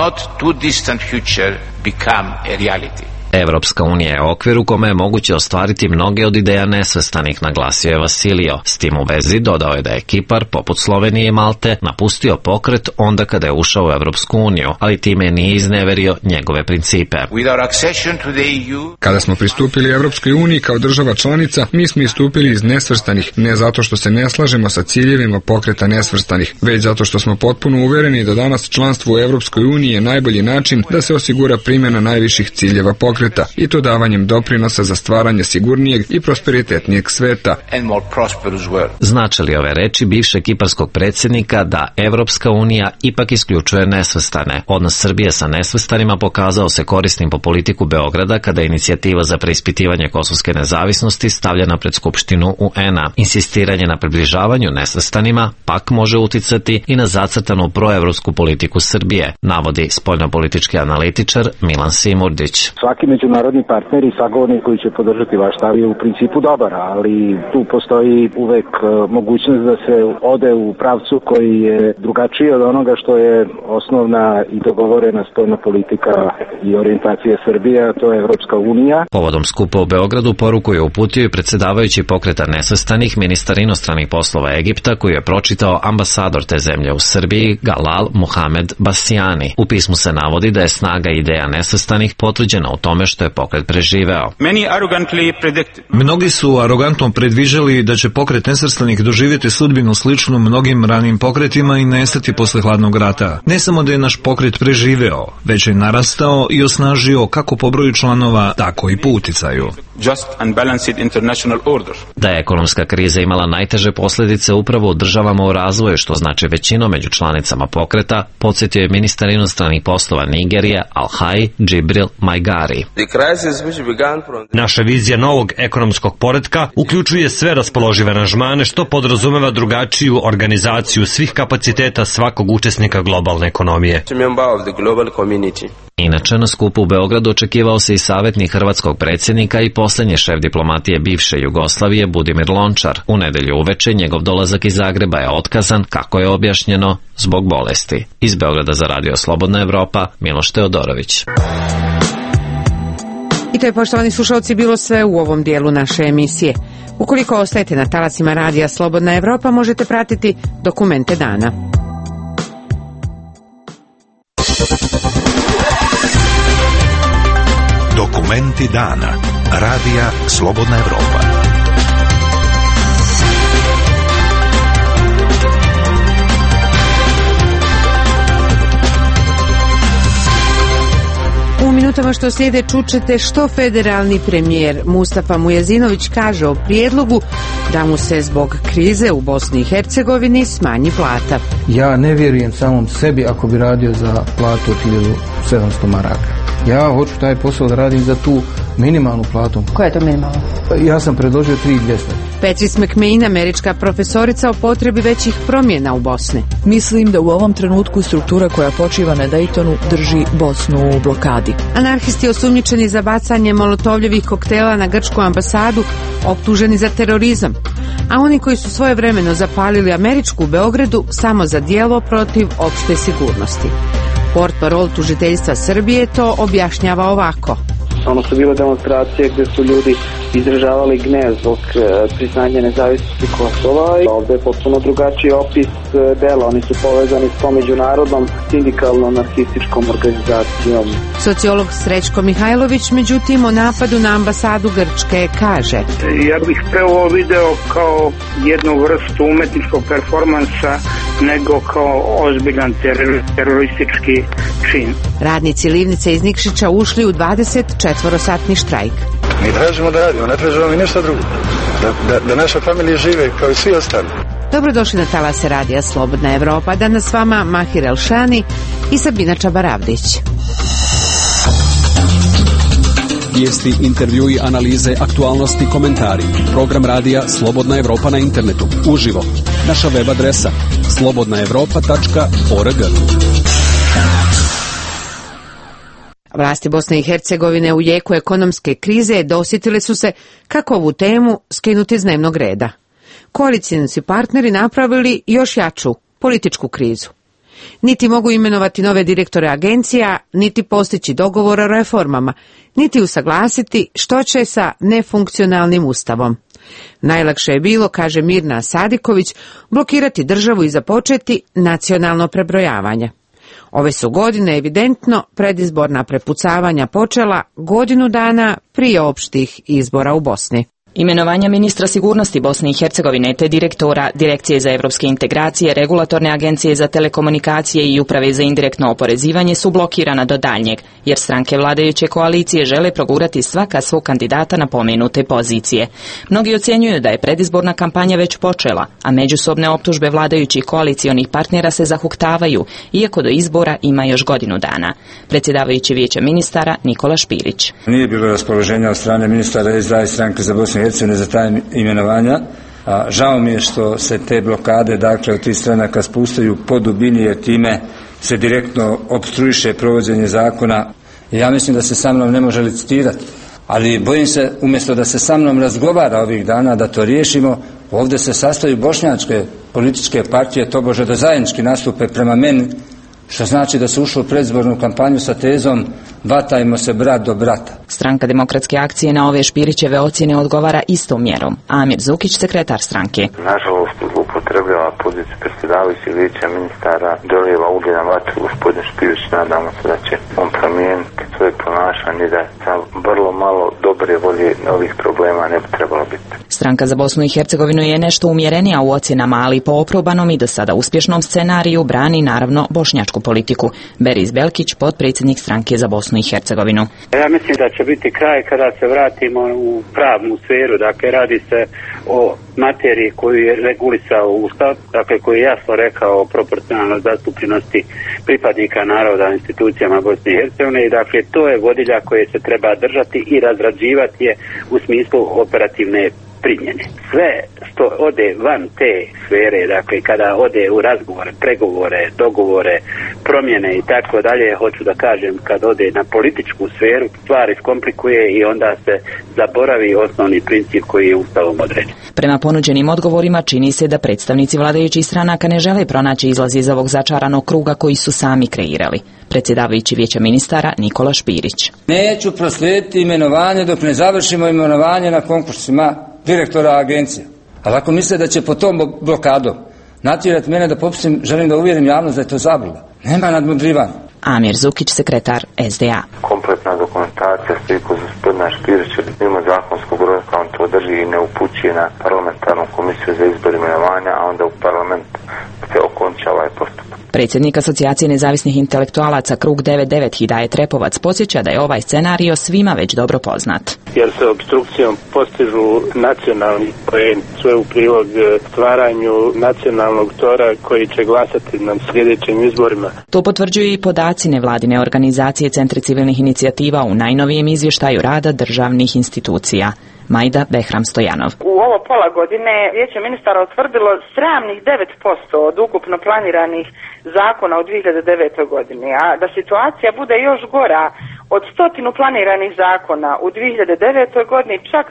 Evropska unija je okvir u kome je moguće ostvariti mnoge od ideja nesvrstanih, naglasio je Vasilio. S tim u vezi dodao je da je Kipar, poput Slovenije i Malte, napustio pokret onda kada je ušao u Evropsku uniju, ali time nije izneverio njegove principe. Kada smo pristupili Evropskoj uniji kao država članica, mi smo istupili iz nesvrstanih, ne zato što se ne slažemo sa ciljevima pokreta nesvrstanih, već zato što smo potpuno uvereni da danas članstvo u Evropskoj uniji je najbolji način da se osigura primjena najviših ciljeva pokreta, i to davanjem doprinosa za stvaranje sigurnijeg i prosperitetnijeg sveta. Znače li ove reči bivšeg kiparskog predsjednika da Evropska unija ipak isključuje nesvrstane? Odnos Srbije sa nesvrstanima pokazao se korisnim po politiku Beograda kada je inicijativa za preispitivanje kosovske nezavisnosti stavljena pred Skupštinu UN-a. Insistiranje na približavanju nesvrstanima pak može uticati i na zacrtanu proevropsku politiku Srbije, navodi spoljnopolitički analitičar Milan Simurdić. Svaki međunarodni partner i sagovornik koji će podržati vaš stav je u principu dobar, ali tu postoji uvek mogućnost da se ode u pravcu koji je drugačiji od onoga što je osnovna i dogovorena spoljna politika i orijentacija Srbije, a to je Evropska unija. Povodom skupa u Beogradu poruku je uputio i predsjedavajući pokreta nesvrstanih ministar inostranih poslova Egipta, koji je pročitao ambasador te zemlje u Srbiji Galal Muhamed Basjani. U pismu se navodi da je snaga ideja nesvrstanih potvrđena u tome što je pokret preživeo. Mnogi su arogantno predviđali da će pokret nesvrstanih doživjeti sudbinu sličnu mnogim ranim pokretima i nestati posle hladnog rata. Ne samo da je naš pokret preživeo, već je narastao i osnažio kako po broju članova, tako i po uticaju. Da je ekonomska kriza imala najteže posljedice upravo u državama u razvoju, što znači većinom među članicama pokreta, podsjetio je ministar inostranih poslova Nigerije Al-Hai Džibril Majgari. Naša vizija novog ekonomskog poretka uključuje sve raspoložive aranžmane, što podrazumeva drugačiju organizaciju svih kapaciteta svakog učesnika globalne ekonomije. Inače, na skupu u Beogradu očekivao se i savjetnik hrvatskog predsjednika i posljednji šef diplomatije bivše Jugoslavije Budimir Lončar. U nedelju uveče njegov dolazak iz Zagreba je otkazan, kako je objašnjeno, zbog bolesti. Iz Beograda za Radio Slobodna Evropa, Miloš Teodorović. I to je, poštovani slušalci, bilo sve u ovom dijelu naše emisije. Ukoliko ostajete na talasima Radija Slobodna Evropa, možete pratiti dokumente dana. Dokumenti dana. Radija Slobodna Evropa. U minutama što slijede čućete što federalni premijer Mustafa Mujazinović kaže o prijedlogu da mu se zbog krize u Bosni i Hercegovini smanji plata. Ja ne vjerujem samom sebi ako bi radio za platu od 1700 maraka. Ja hoću taj posao da radim za tu minimalnu platu. Koja je to minimalna? Ja sam predložio 3200. Patrice McMahon, američka profesorica o potrebi većih promjena u Bosni. Mislim da u ovom trenutku struktura koja počiva na Daytonu drži Bosnu u blokadi. Anarhisti osumnjičeni za bacanje molotovljevih koktela na grčku ambasadu optuženi za terorizam, a oni koji su svojevremeno zapalili američku u Beogradu samo za djelo protiv opšte sigurnosti. Portparol tužiteljstva Srbije to objašnjava ovako. Ono su bile demonstracije gdje su ljudi izražavali gnev zbog priznanja nezavisnosti Kosova. Ovdje je potpuno drugačiji opis dela. Oni su povezani s tom međunarodnom sindikalno-anarhističkom organizacijom. Sociolog Srećko Mihajlović, međutim, o napadu na ambasadu Grčke kaže: Ja bih pre ovo video kao jednu vrstu umetničkog performansa nego kao ozbiljan teroristički čin. Radnici livnice iz Nikšića ušli u 24-satni štrajk. Mi tražimo da radimo, ne tražimo mi ništa drugo. Da naša familija žive kao i svi ostali. Dobrodošli na talase radija Slobodna Evropa. Danas s vama Mahir Elšani i Sabina Čabaravdić. Vijesti, intervjui, analize, aktualnosti, komentari. Program radija Slobodna Evropa na internetu. Uživo. Naša web adresa slobodnaevropa.org. Vlasti Bosne i Hercegovine u jeku ekonomske krize dosjetile su se kako ovu temu skinuti s dnevnog reda. Koalicijni su partneri napravili još jaču političku krizu. Niti mogu imenovati nove direktore agencija, niti postići dogovor o reformama, niti usaglasiti što će sa nefunkcionalnim ustavom. Najlakše je bilo, kaže Mirna Sadiković, blokirati državu i započeti nacionalno prebrojavanje. Ove su godine evidentno predizborna prepucavanja počela godinu dana prije opštih izbora u Bosni. Imenovanja ministra sigurnosti Bosne i Hercegovine te direktora Direkcije za evropske integracije, Regulatorne agencije za telekomunikacije i Uprave za indirektno oporezivanje su blokirana do daljnjeg, jer stranke vladajuće koalicije žele progurati svaka svog kandidata na pomenute pozicije. Mnogi ocjenjuju da je predizborna kampanja već počela, a međusobne optužbe vladajućih koalicionih partnera se zahuktavaju, iako do izbora ima još godinu dana. Predsjedavajući Vijeća ministara Nikola Špirić. Nije bilo raspoloženja od strane ministara SDA i stranke za Bosnu i Hercegovine za taj imenovanja. Žao mi je što se te blokade, dakle, od tih stranaka spustaju po dubini, jer time se direktno opstruiše provođenje zakona. Ja mislim da se sa mnom ne može licitirati, ali bojim se, umjesto da se sa mnom razgovara ovih dana, da to riješimo, ovdje se sastaju bošnjačke političke partije, tobože da zajednički nastupe prema meni, što znači da su ušli u predizbornu kampanju sa tezom vatajmo se brat do brata. Stranka Demokratske akcije na ove Špirićeve ocjene odgovara istom mjerom. Amir Zukić, sekretar stranke. Nažalost, upotrebljava poziciju predsjedavajućeg Vijeća ministara, dolijeva ulje na vatru. Gospodin Špirić, nadamo se da će on promijeniti svoje ponašanje, da sa vrlo malo dobre volje ovih problema ne bi trebalo biti. Stranka za Bosnu i Hercegovinu je nešto umjerenija u ocjenama, ali po oprobanom i do sada uspješnom scenariju brani naravno bošnjačku politiku. Beris Belkić, potpredsjednik stranke za Bosnu i Hercegovinu. Ja mislim da će biti kraj kada se vratimo u pravnu sferu, dakle radi se o materiji koju je regulisao Ustav, dakle koji je jasno rekao o proporcionalnoj zastupljenosti pripadnika naroda u institucijama Bosne i Hercegovine i dakle to je vodilja koje se treba držati i razrađivati je u smislu operativne primjene. Sve što ode van te sfere, dakle kada ode u razgovore, pregovore, dogovore, promjene i tako dalje, hoću da kažem, kad ode na političku sferu, stvari skomplikuje i onda se zaboravi osnovni princip koji je Ustavom određen. Prema ponuđenim odgovorima čini se da predstavnici vladajućih stranaka ne žele pronaći izlaz iz ovog začaranog kruga koji su sami kreirali. Predsjedavajući Vijeća ministara Nikola Špirić. Neću proslijediti imenovanje dok ne završimo imenovanje na konkursima direktora agencije. Ali ako misle da će po tom blokadom natjerati mene da popustim, želim da uvjerim javnost da je to zabluda. Nema nadmudrivanja. Amir Zukić, sekretar SDA. Kompletna dokumentacija stoji kod gospodina Špirića, ima zakonskog roka, on to drži i ne upućuje na parlamentarnu komisiju za izbor imenovanja, a onda u parlament se okonča ovaj postupak. Predsjednik Asocijacije nezavisnih intelektualaca Krug 99 Hidajet Repovac podsjeća da je ovaj scenario svima već dobro poznat. Jer se obstrukcijom postižu nacionalni poen, sve u prilog stvaranju nacionalnog tora koji će glasati na sljedećim izborima. To potvrđuju i podaci nevladine organizacije Centri civilnih inicijativa u najnovijem izvještaju rada državnih institucija. Majda Behram Stojanov. U ovo pola godine Vijeće ministara utvrdilo sramnih 9% od ukupno planiranih zakona u 2009. godini, a da situacija bude još gora, od 100 planiranih zakona u 2009. godini čak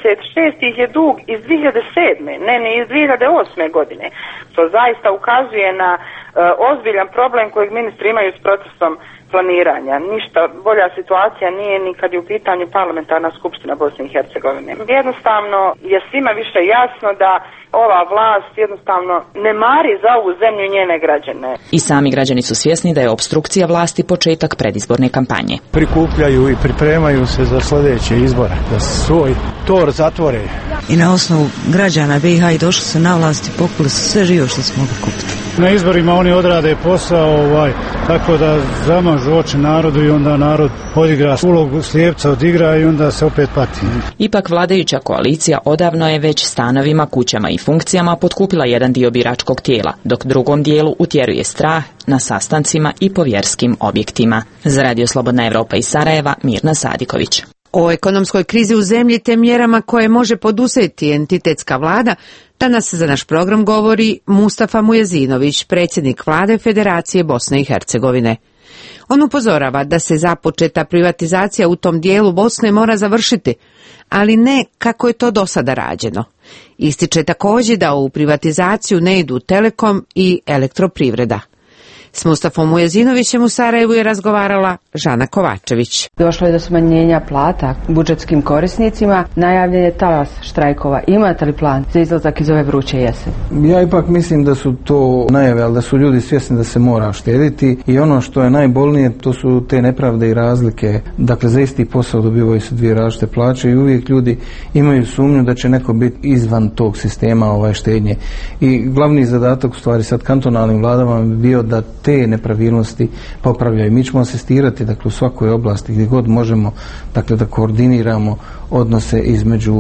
36 ih je dug iz 2007. ne ni iz 2008. godine. To zaista ukazuje na ozbiljan problem kojeg ministri imaju s procesom planiranja. Ništa bolja situacija nije ni kad je u pitanju parlamentarna skupština Bosne i Hercegovine. Jednostavno je svima više jasno da ova vlast jednostavno ne mari za ovu zemlju i njene građane. I sami građani su svjesni da je opstrukcija vlasti početak predizborne kampanje. Prikupljaju i pripremaju se za sljedeće izbore, da svoj tor zatvore. I na osnovu građana BiH i došli su na vlast i pokupili su sve živo što su mogli kupiti. Na izborima oni odrade posao, tako da zamažu oči narodu i onda narod odigra ulogu slijepca, odigra i onda se opet pati. Ipak vladajuća koalicija odavno je već stanovima, kućama i funkcijama potkupila jedan dio biračkog tijela, dok drugom dijelu utjeruje strah na sastancima i po vjerskim objektima. Za Radio Slobodna Evropa iz Sarajeva, Mirna Sadiković. O ekonomskoj krizi u zemlji te mjerama koje može poduzeti entitetska vlada, danas za naš program govori Mustafa Mujezinović, predsjednik vlade Federacije Bosne i Hercegovine. On upozorava da se započeta privatizacija u tom dijelu Bosne mora završiti, ali ne kako je to do sada rađeno. Ističe također da u privatizaciju ne idu Telekom i Elektroprivreda. S Mustafom Mujezinovićem u Sarajevu je razgovarala Žana Kovačević. Došlo je do smanjenja plata budžetskim korisnicima, najavljen je talas štrajkova. Imate li plan za izlazak iz ove vruće jeseni? Ja ipak mislim da su to najave, ali da su ljudi svjesni da se mora štediti i ono što je najbolnije to su te nepravde i razlike. Dakle, za isti posao dobivaju se dvije različite plaće i uvijek ljudi imaju sumnju da će neko biti izvan tog sistema štednje. I glavni zadatak u stvari sad kantonalnim vladama bi bio da te nepravilnosti popravljaju. Mi ćemo asistirati u svakoj oblasti gdje god možemo da koordiniramo odnose između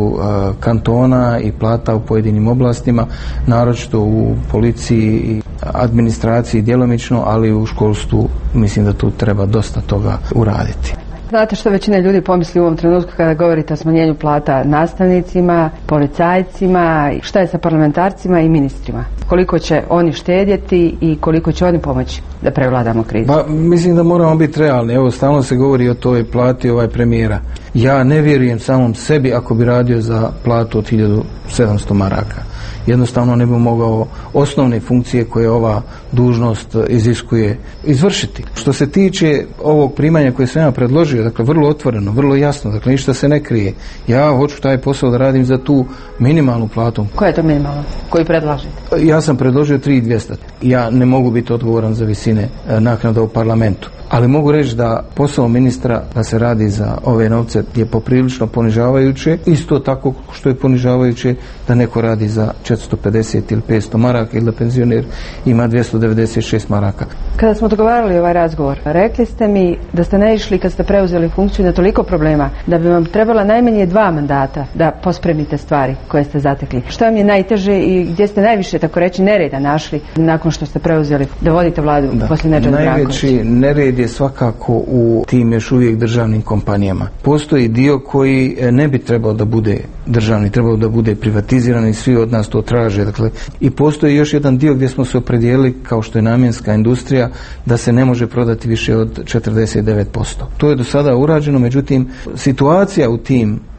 kantona i plata u pojedinim oblastima, naročito u policiji i administraciji djelomično, ali u školstvu mislim da tu treba dosta toga uraditi. Znate što većina ljudi pomisli u ovom trenutku kada govorite o smanjenju plata nastavnicima, policajcima, šta je sa parlamentarcima i ministrima? Koliko će oni štedjeti i koliko će oni pomoći da prevladamo krizu? Mislim da moramo biti realni. Evo, stalno se govori o toj plati premijera. Ja ne vjerujem samom sebi ako bi radio za platu od 1700 maraka. Jednostavno ne bi mogao osnovne funkcije koje ova dužnost iziskuje izvršiti. Što se tiče ovog primanja koje sam ja predložio, vrlo otvoreno, vrlo jasno, ništa se ne krije. Ja hoću taj posao da radim za tu minimalnu platu. Koja je to minimalna koju predlažete? Ja sam predložio 3200. Ja ne mogu biti odgovoran za visine naknada u parlamentu. Ali mogu reći da posao ministra da se radi za ove novce je poprilično ponižavajuće, isto tako što je ponižavajuće da neko radi za 450 ili 500 maraka ili da penzioner ima 296 maraka. Kada smo dogovarali ovaj razgovor, rekli ste mi da ste naišli kad ste preuzeli funkciju na toliko problema da bi vam trebala najmanje 2 mandata da pospremite stvari koje ste zatekli. Što vam je najteže i gdje ste najviše, tako reći, nereda našli nakon što ste preuzeli da vodite vladu poslije Nedžada Brankovića? Najveći nered je svakako u tim još uvijek državnim kompanijama. Postoji dio koji ne bi trebao da bude državni, trebao da bude privatiziran i svi od nas to traže. I postoji još jedan dio gdje smo se opredijelili, kao što je namjenska industrija, da se ne može prodati više od 49%. To je do sada urađeno, međutim situacija u tim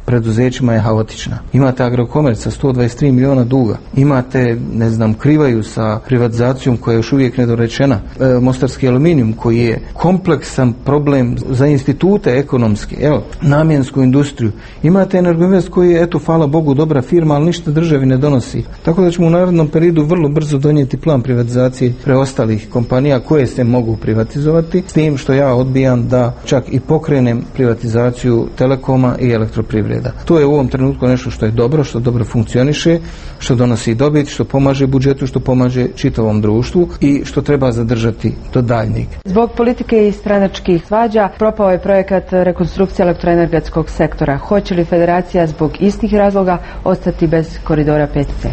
preduzećima je haotična. Imate Agrokomerc sa 123 miliona duga. Imate, Krivaju sa privatizacijom koja je još uvijek nedorečena. Mostarski aluminijum koji je kompleksan problem za institute ekonomske. Evo, namjensku industriju. Imate Energoinvest koji je, hvala Bogu, dobra firma, ali ništa državi ne donosi. Tako da ćemo u narednom periodu vrlo brzo donijeti plan privatizacije preostalih kompanija koje se mogu privatizovati, s tim što ja odbijam da čak i pokrenem privatizaciju Telekoma i Elektroprivreda. To je u ovom trenutku nešto što je dobro, što dobro funkcioniše, što donosi dobit, što pomaže budžetu, što pomaže čitavom društvu i što treba zadržati do daljnjeg. Zbog politike i stranačkih svađa propao je projekat rekonstrukcije elektroenergetskog sektora. Hoće li federacija zbog istih razloga ostati bez koridora 5C?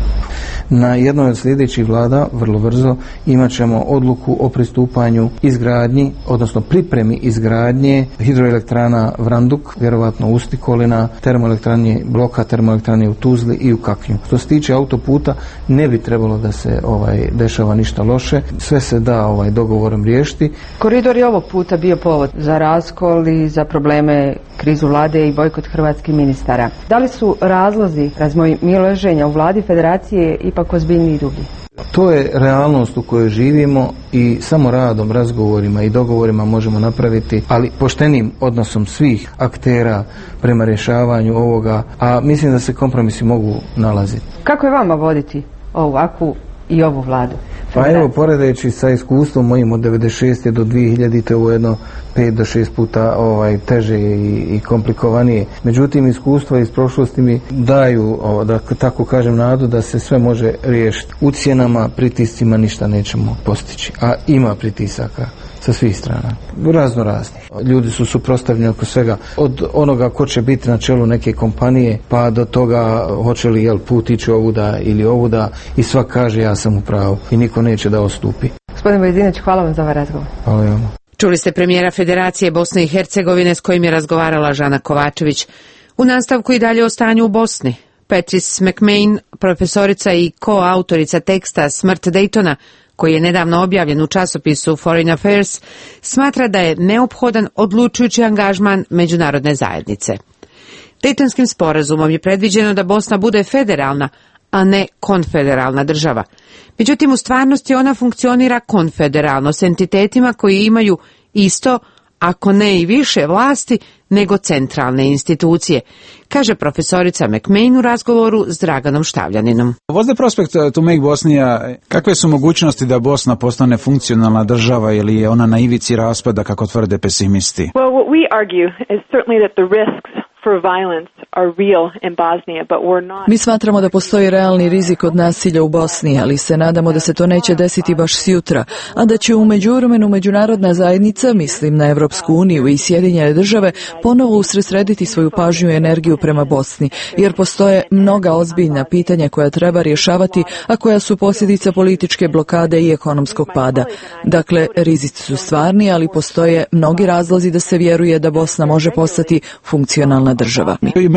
Na jednoj od sljedećih vlada, vrlo brzo, imat ćemo odluku o pristupanju izgradnji, odnosno pripremi izgradnje hidroelektrana Vranduk, vjerovatno Ustikolina, termoelektrane Bloka, termoelektrane u Tuzli i u Kaknju. Što se tiče autoputa, ne bi trebalo da se dešava ništa loše. Sve se da dogovorom riješiti. Koridor je ovog puta bio povod za raskol i za probleme, krizu vlade i bojkot hrvatskih ministara. Da li su razlozi razmimoilaženja u vladi federacije ipak ozbiljniji i dublji? To je realnost u kojoj živimo i samo radom, razgovorima i dogovorima možemo napraviti, ali poštenim odnosom svih aktera prema rješavanju ovoga, a mislim da se kompromisi mogu nalaziti. Kako je vama voditi ovakvu i ovu vladu? Pa evo, poredeći sa iskustvom mojim od 96. do 2000. ovo jedno 5 do 6 puta teže i komplikovanije. Međutim, iskustva iz prošlosti mi daju, da tako kažem, nadu da se sve može riješiti. Ucjenama, pritiscima ništa nećemo postići, a ima pritisaka sa svih strana, razno razni. Ljudi su suprotstavljeni oko svega, od onoga ko će biti na čelu neke kompanije, pa do toga hoće li put ići ovuda ili ovuda, i svak kaže ja sam u pravu i niko neće da odstupi. Gospodin Vojvodinović, hvala vam za ovaj razgovor. Hvala vam. Čuli ste premijera Federacije Bosne i Hercegovine s kojim je razgovarala Žana Kovačević. U nastavku i dalje o stanju u Bosni. Patrice McMahon, profesorica i koautorica teksta Smrt Daytona, koji je nedavno objavljen u časopisu Foreign Affairs, smatra da je neophodan odlučujući angažman međunarodne zajednice. Dejtonskim sporazumom je predviđeno da Bosna bude federalna, a ne konfederalna država. Međutim, u stvarnosti ona funkcionira konfederalno s entitetima koji imaju isto, ako ne i više vlasti, nego centralne institucije, kaže profesorica McMahon u razgovoru s Draganom Štavljaninom. What's the prospect to make Bosnia? Kakve su mogućnosti da Bosna postane funkcionalna država ili je ona na ivici raspada, kako tvrde pesimisti? Well, what we argue is certainly that the risks for violence are real in Bosnia, but we're not. Mi smatramo da postoji realni rizik od nasilja u Bosni, ali se nadamo da se to neće desiti baš sjutra, a da će u međuvremenu međunarodna zajednica, mislim na Evropsku uniju i Sjedinjene države, ponovo usredsrediti svoju pažnju i energiju prema Bosni, jer postoje mnoga ozbiljna pitanja koja treba rješavati, a koja su posljedica političke blokade i ekonomskog pada. Dakle, rizici su stvarni, ali postoje mnogi razlozi da se vjeruje da Bosna može postati funkcionalna država.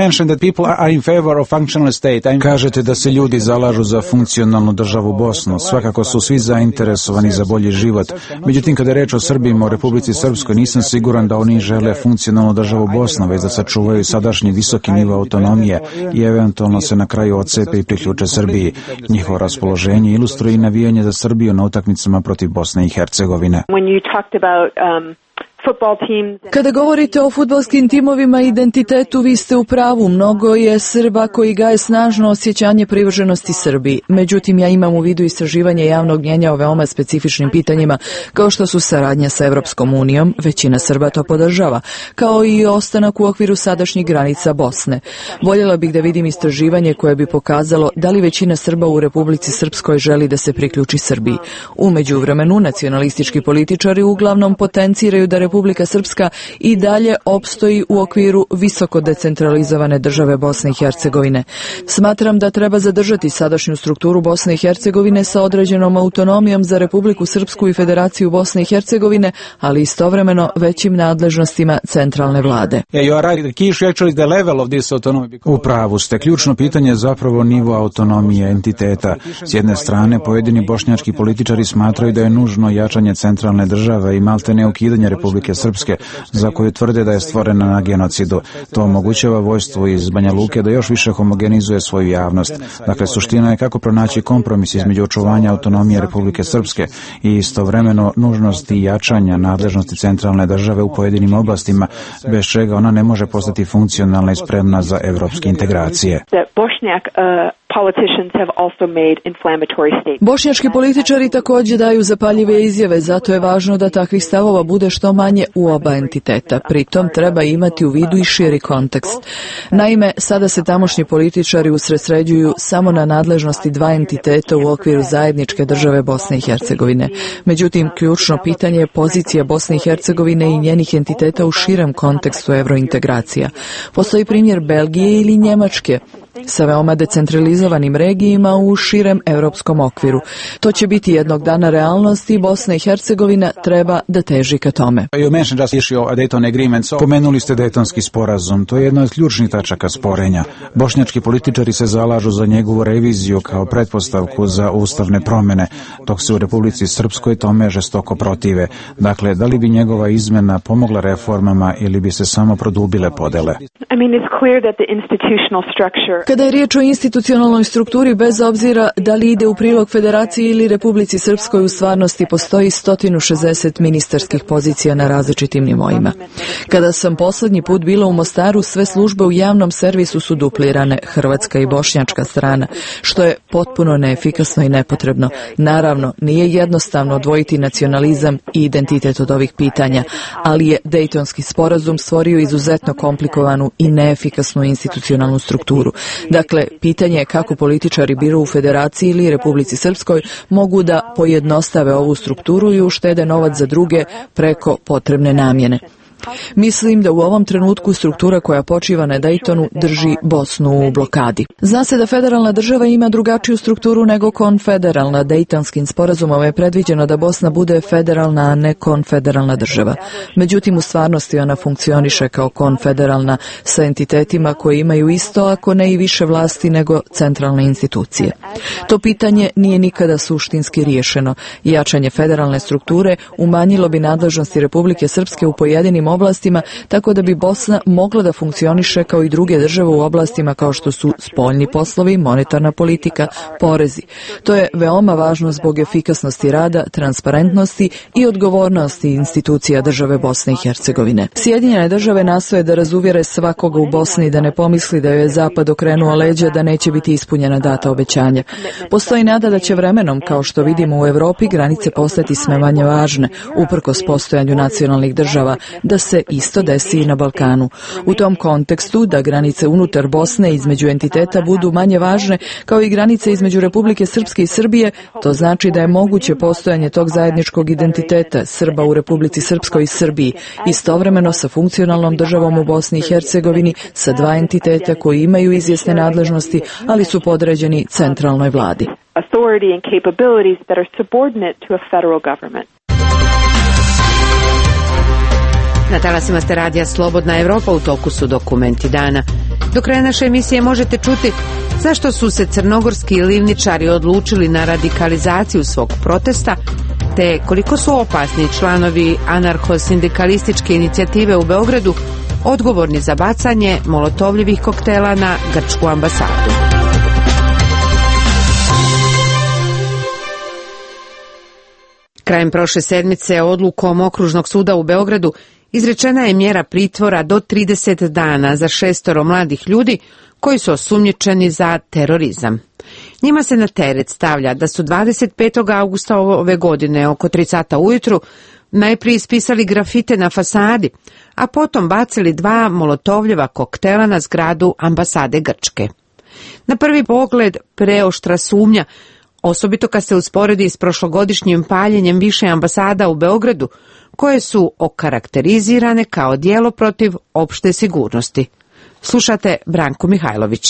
Kažete da se ljudi zalažu za funkcionalnu državu Bosnu. Svakako su svi zainteresovani za bolji život. Međutim, kada je reč o Srbima u Republici Srpskoj, nisam siguran da oni žele funkcionalnu državu Bosnu, već da sačuvaju sadašnji visoki nivo autonomije i eventualno se na kraju odcepe i priključe Srbiji. Njihovo raspoloženje ilustruje i navijanje za Srbiju na utakmicama protiv Bosne i Hercegovine. Kada govorite o fudbalskim timovima i identitetu, vi ste u pravu. Mnogo je Srba koji gaje snažno osjećanje privrženosti Srbiji. Međutim, ja imam u vidu istraživanje javnog mnijenja o veoma specifičnim pitanjima, kao što su saradnja sa Evropskom unijom, većina Srba to podržava, kao i ostanak u okviru sadašnjih granica Bosne. Voljela bih da vidim istraživanje koje bi pokazalo da li većina Srba u Republici Srpskoj želi da se priključi Srbiji. U međuvremenu, nacionalistički političari uglavnom potenciraju da Republika Srpska i dalje opstoji u okviru visoko decentralizovane države Bosne i Hercegovine. Smatram da treba zadržati sadašnju strukturu Bosne i Hercegovine sa određenom autonomijom za Republiku Srpsku i Federaciju Bosne i Hercegovine, ali istovremeno većim nadležnostima centralne vlade. U pravu ste. Ključno pitanje je zapravo nivo autonomije entiteta. S jedne strane, pojedini bošnjački političari smatraju da je nužno jačanje centralne države i maltene ukidanje Republike Republike Srpske, za koju tvrde da je stvorena na genocidu. To omogućava vojstvu iz Banja Luke da još više homogenizuje svoju javnost. Dakle, suština je kako pronaći kompromis između očuvanja autonomije Republike Srpske i istovremeno nužnosti jačanja nadležnosti centralne države u pojedinim oblastima, bez čega ona ne može postati funkcionalna i spremna za evropske integracije. Bošnjački političari također daju zapaljive izjave, zato je važno da takvih stavova bude što manje u oba entiteta. Pritom treba imati u vidu i širi kontekst. Naime, sada se tamošnji političari usredsređuju samo na nadležnosti dva entiteta u okviru zajedničke države Bosne i Hercegovine. Međutim, ključno pitanje je pozicija Bosne i Hercegovine i njenih entiteta u širem kontekstu evrointegracija. Postoji primjer Belgije ili Njemačke sa veoma decentralizovanim regijima u širem europskom okviru. To će biti jednog dana realnost i Bosna i Hercegovina treba da teži ka tome. Pomenuli ste Dejtonski sporazum. To je jedna od ključnih tačaka sporenja. Bošnjački političari se zalažu za njegovu reviziju kao pretpostavku za ustavne promjene, dok se u Republici Srpskoj tome žestoko protive. Dakle, da li bi njegova izmena pomogla reformama ili bi se samo produbile podele? Kada je riječ o institucionalnoj strukturi, bez obzira da li ide u prilog Federaciji ili Republici Srpskoj, u stvarnosti postoji 160 ministarskih pozicija na različitim nivoima. Kada sam posljednji put bila u Mostaru, sve službe u javnom servisu su duplirane, hrvatska i bošnjačka strana, što je potpuno neefikasno i nepotrebno. Naravno, nije jednostavno odvojiti nacionalizam i identitet od ovih pitanja, ali je Dejtonski sporazum stvorio izuzetno komplikovanu i neefikasnu institucionalnu strukturu. Dakle, pitanje je kako političari biro u Federaciji ili Republici Srpskoj mogu da pojednostave ovu strukturu i uštede novac za druge preko potrebne namjene. Mislim da u ovom trenutku struktura koja počiva na Daytonu drži Bosnu u blokadi. Zna se da federalna država ima drugačiju strukturu nego konfederalna. Dejtonskim sporazumom je predviđeno da Bosna bude federalna, a ne konfederalna država. Međutim, u stvarnosti ona funkcioniše kao konfederalna sa entitetima koji imaju isto, ako ne i više vlasti nego centralne institucije. To pitanje nije nikada suštinski riješeno. Jačanje federalne strukture umanjilo bi nadležnosti Republike Srpske u pojedinim oblastima, tako da bi Bosna mogla da funkcioniše kao i druge države u oblastima kao što su spoljni poslovi, monetarna politika, porezi. To je veoma važno zbog efikasnosti rada, transparentnosti i odgovornosti institucija države Bosne i Hercegovine. Sjedinjene države nastoje da razuvjere svakoga u Bosni da ne pomisli da joj je Zapad okrenuo leđa, da neće biti ispunjena data obećanja. Postoji nada da će vremenom, kao što vidimo u Europi, granice postati sve manje važne, uprkos postojanju nacionalnih država, da se isto desi i na Balkanu. U tom kontekstu da granice unutar Bosne između entiteta budu manje važne, kao i granice između Republike Srpske i Srbije, to znači da je moguće postojanje tog zajedničkog identiteta Srba u Republici Srpskoj i Srbiji, istovremeno sa funkcionalnom državom u Bosni i Hercegovini, sa dva entiteta koji imaju izvjesne nadležnosti, ali su podređeni centralnoj vladi. Na talasima ste radija Slobodna Evropa, u toku su dokumenti dana. Do kraja naše emisije možete čuti zašto su se crnogorski livničari odlučili na radikalizaciju svog protesta, te koliko su opasni članovi anarcho-sindikalističke inicijative u Beogradu odgovorni za bacanje molotovljevih koktela na grčku ambasadu. Krajem prošle sedmice odlukom Okružnog suda u Beogradu izrečena je mjera pritvora do 30 dana za 6 mladih ljudi koji su osumnjičeni za terorizam. Njima se na teret stavlja da su 25. augusta ove godine oko 3 sata ujutru najprije ispisali grafite na fasadi, a potom bacili 2 molotovljeva koktela na zgradu ambasade Grčke. Na prvi pogled preoštra sumnja, osobito kad se usporedi s prošlogodišnjim paljenjem više ambasada u Beogradu, koje su okarakterizirane kao djelo protiv opšte sigurnosti. Slušate Branku Mihajlović.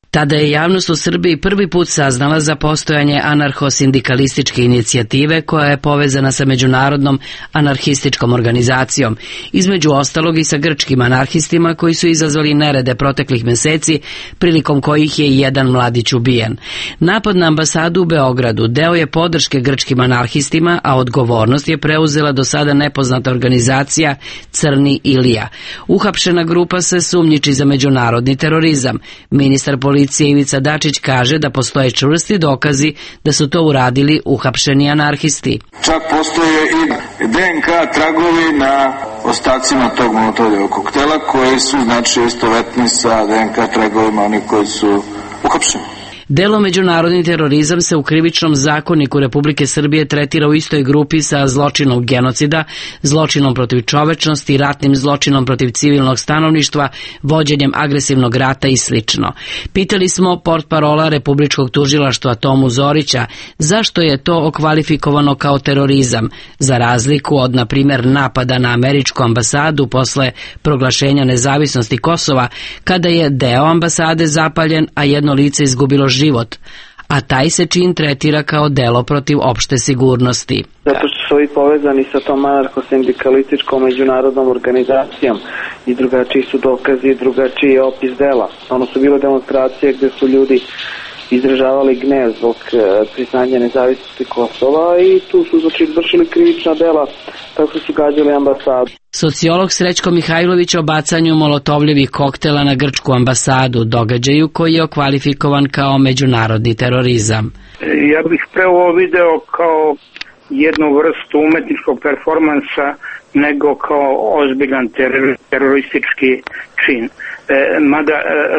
Tada je javnost u Srbiji prvi put saznala za postojanje anarcho-sindikalističke inicijative koja je povezana sa međunarodnom anarhističkom organizacijom, između ostalog i sa grčkim anarhistima koji su izazvali nerede proteklih meseci, prilikom kojih je jedan mladić ubijen. Napad na ambasadu u Beogradu deo je podrške grčkim anarhistima, a odgovornost je preuzela do sada nepoznata organizacija Crni Ilija. Uhapšena grupa se sumnjiči za međunarodni terorizam. Ministar policije Ivica Dačić kaže da postoje čvrsti dokazi da su to uradili uhapšeni anarhisti. Čak postoje i DNK tragovi na ostacima tog Molotovljevog koktela koji su znači istovetni sa DNK tragovima onih koji su uhapšeni. Delo međunarodni terorizam se u Krivičnom zakoniku Republike Srbije tretira u istoj grupi sa zločinom genocida, zločinom protiv čovečnosti, ratnim zločinom protiv civilnog stanovništva, vođenjem agresivnog rata i sl. Pitali smo portparola Republičkog tužilaštva Tomu Zorića zašto je to okvalifikovano kao terorizam, za razliku od, na primjer, napada na američku ambasadu posle proglašenja nezavisnosti Kosova, kada je deo ambasade zapaljen, a jedno lice izgubilo život, a taj se čin tretira kao delo protiv opšte sigurnosti. Zato što su ovi povezani sa tom anarcho-sindikalističkom međunarodnom organizacijom i drugačiji su dokazi i drugačiji je opis dela. Ono su bile demonstracije gde su ljudi izražavali gnev zbog priznanja nezavisnosti Kosova i tu su izvršili krivična dela tako su gađali ambasadu. Sociolog Srećko Mihajlović o bacanju molotovljevih koktela na grčku ambasadu, događaju koji je okvalifikovan kao međunarodni terorizam. Ja bih pre ovo video kao jednu vrstu umetničkog performansa nego kao ozbiljan teroristički čin. Mada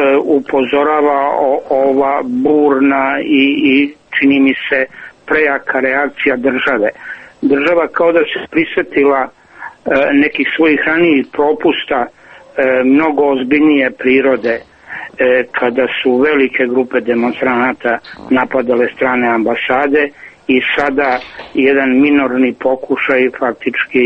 upozorava ova burna i čini mi se prejaka reakcija države. Država kao da se prisjetila nekih svojih ranijih propusta mnogo ozbiljnije prirode kada su velike grupe demonstranata napadale strane ambasade i sada jedan minorni pokušaj faktički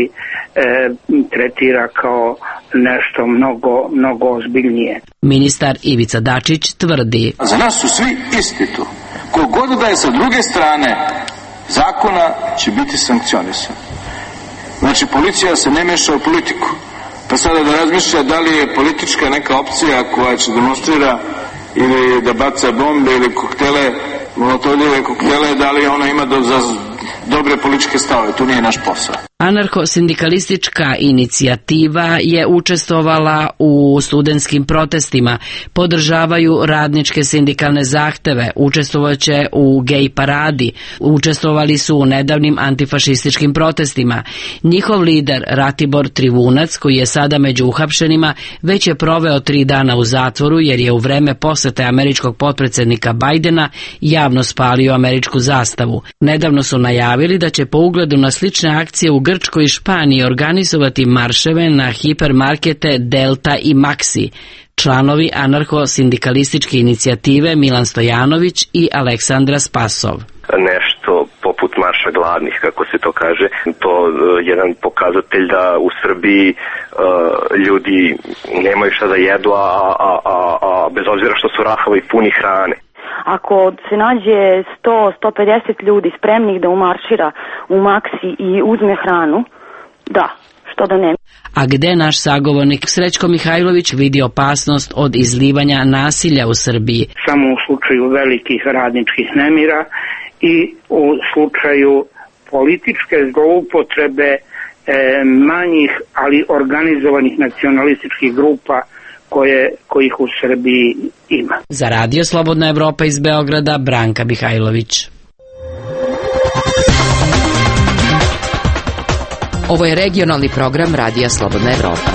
tretira kao nešto mnogo ozbiljnije. Ministar Ivica Dačić tvrdi: za nas su svi isti tu. Kogod da je sa druge strane zakona će biti sankcionisan. Znači, policija se ne meša u politiku. Pa sada da razmišlja da li je politička neka opcija koja će demonstrira ili da baca bombe ili koktele, molotovljeve koktele, da li ona ima za dobre političke stavove. To nije naš posao. Anarcho-sindikalistička inicijativa je učestvovala u studentskim protestima, podržavaju radničke sindikalne zahteve, učestvovaće u gej paradi, učestvovali su u nedavnim antifašističkim protestima. Njihov lider Ratibor Trivunac, koji je sada među uhapšenima, već je proveo 3 dana u zatvoru jer je u vreme posete američkog potpredsjednika Bajdena javno spalio američku zastavu. Nedavno su najavili da će po ugledu na slične akcije u Grčkoj i Španiji organizovati marševe na hipermarkete Delta i Maxi. Članovi anarcho-sindikalističke inicijative Milan Stojanović i Aleksandra Spasov. Nešto poput marša gladnih, kako se to kaže, to je jedan pokazatelj da u Srbiji ljudi nemaju šta da jedu, a bez obzira što su rahavi puni hrane. Ako se nađe 100-150 ljudi spremnih da umaršira u Maxi i uzme hranu, da, što da ne. A gde naš sagovornik Srećko Mihajlović vidi opasnost od izlivanja nasilja u Srbiji? Samo u slučaju velikih radničkih nemira i u slučaju političke zloupotrebe manjih, ali organizovanih nacionalističkih grupa kojih u Srbiji ima. Za Radio Slobodna Evropa iz Beograda, Branka Mihajlović. Ovo je regionalni program Radija Slobodna Evropa.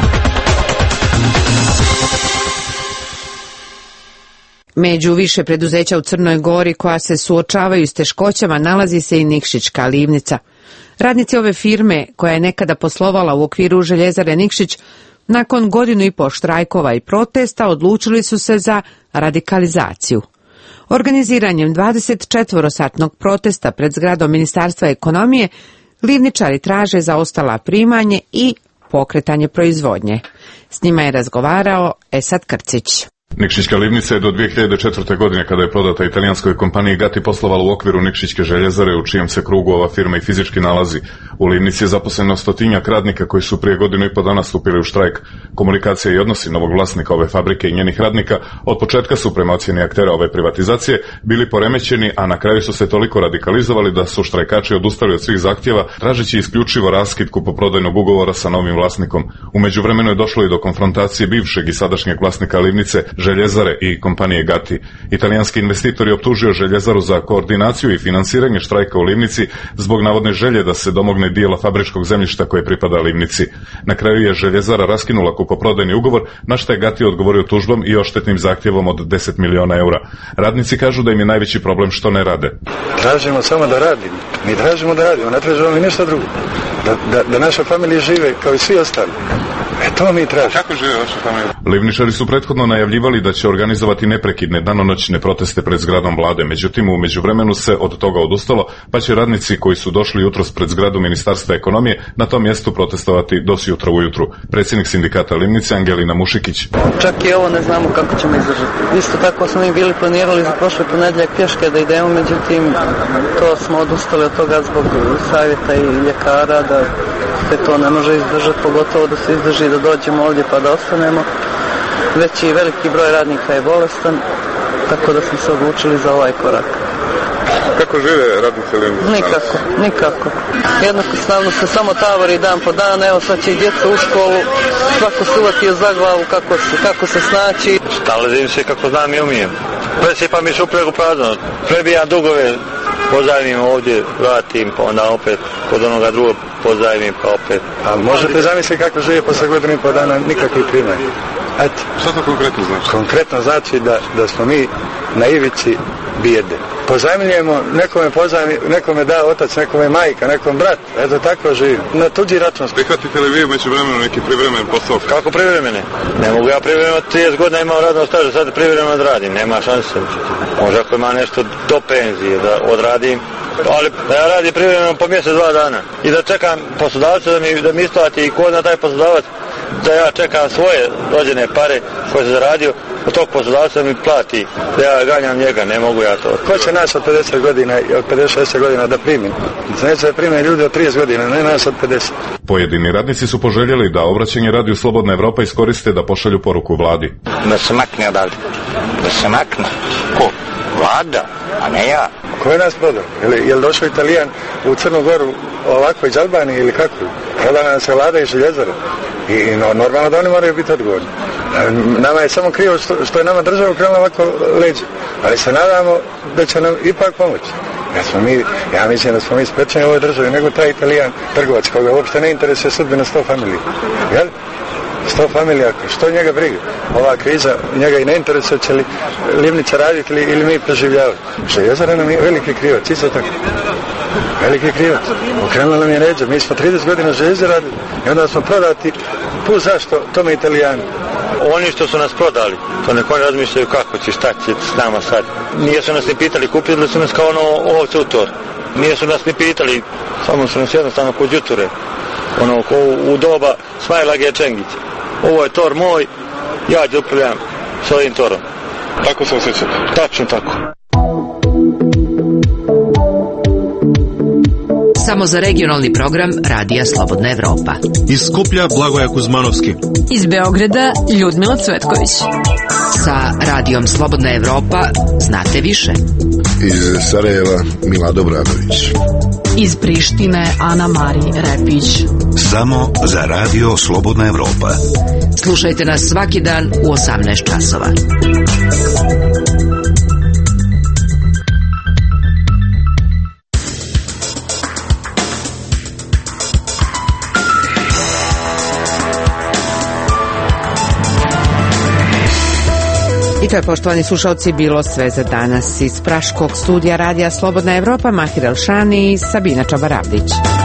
Među više preduzeća u Crnoj Gori koja se suočavaju s teškoćama nalazi se i Nikšićka livnica. Radnici ove firme, koja je nekada poslovala u okviru željezare Nikšić, nakon 1.5 godina štrajkova i protesta odlučili su se za radikalizaciju. Organiziranjem 24-satnog protesta pred zgradom Ministarstva ekonomije, livničari traže zaostala primanje i pokretanje proizvodnje. S njima je razgovarao Esad Krcić. Nikšićka livnica je do 2004. godine, kada je prodata italijanskoj kompaniji Gatti, poslovala u okviru Nikšićke željezare, u čijem se krugu ova firma i fizički nalazi. U livnici je zaposleno 100-tinjak radnika koji su prije godinu i po dana stupili u štrajk. Komunikacija i odnosi novog vlasnika ove fabrike i njenih radnika od početka su, prema ocjeni aktera ove privatizacije, bili poremećeni, a na kraju su se toliko radikalizovali da su štrajkači odustali od svih zahtjeva, tražeći isključivo raskid kupoprodajnog ugovora sa novim vlasnikom. U međuvremenu je došlo i do konfrontacije bivšeg i sadašnjeg vlasnika livnice, Željezare i kompanije Gatti. Italijanski investitor je optužio Željezaru za koordinaciju i finansiranje štrajka u livnici zbog navodne želje da se domogne dijela fabričkog zemljišta koje pripada livnici. Na kraju je Željezara raskinula kupoprodajni ugovor, na što je Gatti odgovorio tužbom i odštetnim zahtjevom od 10 miliona eura. Radnici kažu da im je najveći problem što ne rade. Tražimo samo da radimo. Mi tražimo da radimo, ne tražimo mi ništa drugo. Da naša familija žive kao i svi ostali. To mi tražimo. Kako žive vaša familija? Livničari su prethodno najavljivali da će organizovati neprekidne danonoćne proteste pred zgradom vlade, međutim u međuvremenu se od toga odustalo, pa će radnici koji su došli jutros pred zgradu Ministarstva ekonomije na tom mjestu protestovati do sutra ujutru. Predsjednik sindikata Livnice Angelina Mušikić. Čak i ovo ne znamo kako ćemo izdržati. Isto tako smo mi bili planirali za prošli ponedjeljak pješke da idemo, međutim to smo odustali od toga zbog savjeta i ljekara da se to ne može izdržati, pogotovo da se izdrži da dođemo ovdje pa da ostanemo. Već i veliki broj radnika je bolestan, tako da smo se odlučili za ovaj korak. Kako žive radnici Livnice? Nikako. Jednostavno se samo tavori dan po dan, evo sad će i djeca u školu, svako se uvatio za glavu kako se snaći. Snalazim se kako znam i umijem. Presipam mi šupljegu prazno, prebijam dugove, pozajmim ovdje, vratim, pa onda opet kod onoga drugog pozajmim, pa opet. A možete zamisliti kako žive posle godinu i po dana nikakvih primanja? Eto. Što to konkretno znači? Konkretno znači da smo mi na ivici bijede. Pozajmljujemo, nekome da otac, nekome majka, nekom brat. Eto tako živim. Na tuđi račun. Prihvatite li vi među vremenu neki privremen posao? Kako privremene? Ne mogu ja privremeno 30 godina imam radno staža, sad privremeno da radim. Nema šanse. Možda ako ima nešto do penzije da odradim. Ali da ja radim privremeno po mjesec, 2 dana. I da čekam poslodavca da mi isplati i ko zna taj poslodavac, da ja čekam svoje rođene pare koje se zaradio, od tog poslodavca mi plati, da ja ganjam njega, ne mogu ja to. Ko će nas od 50 godina i od 56 godina da primi? Neće da prime ljudi od 30 godina, ne nas od 50. Pojedini radnici su poželjeli da obraćanje Radiju Slobodna Evropa iskoriste da pošalju poruku vladi. Da se makne odavde. Da se makne. Ko? Vlada, a ne ja. Ko je nas prodao? Je li došao Italijan u Crnu Goru ovako iz Albanije ili kako? Prodana nas je vlada i Željezara. I normalno da oni moraju biti odgovorni. Nama je samo krivo što je nama država krenula ovako leđe. Ali se nadamo da će nam ipak pomoći. Ja mislim da smo mi sprečeni u ovoj državi nego taj Italijan trgovac koga uopšte ne interesuje sudbina 100 familija. Jel? 100 familija, što njega briga? Ova kriza njega i ne interesuje, će li Livnica raditi ili mi preživljavati. Željezara nam je veliki krivac, isto tako. Veliki krivac. Okrenula nam je ređa. Mi smo 30 godina željezara radili i onda smo prodati. Zašto? Tome Italijani. Oni što su nas prodali, to neko ne razmišljaju kako će, šta će s nama sad. Nije su nas ni pitali, kupili su nas kao ovce u tor. Nije su nas ni pitali, samo su nas jednostavno kod juture. Ko u doba Smajlage Čengića. Ovo je tor moj, ja ću upravljam s ovim torom. Tako se osjećate? Tačno tako. Samo za regionalni program Radija Slobodna Evropa. Iz Skuplja Blagoja Kuzmanovski. Iz Beograda Ljudmila Cvetković. Sa Radijom Slobodna Evropa znate više. Iz Sarajeva Mila Dobranović. Iz Prištine Ana Mari Repić. Samo za Radio Slobodna Evropa. Slušajte nas svaki dan u 18 časova. I to je, poštovani slušalci, bilo sve za danas. Iz praškog studija Radija Slobodna Evropa, Mahir Elšani i Sabina Čabaravdić.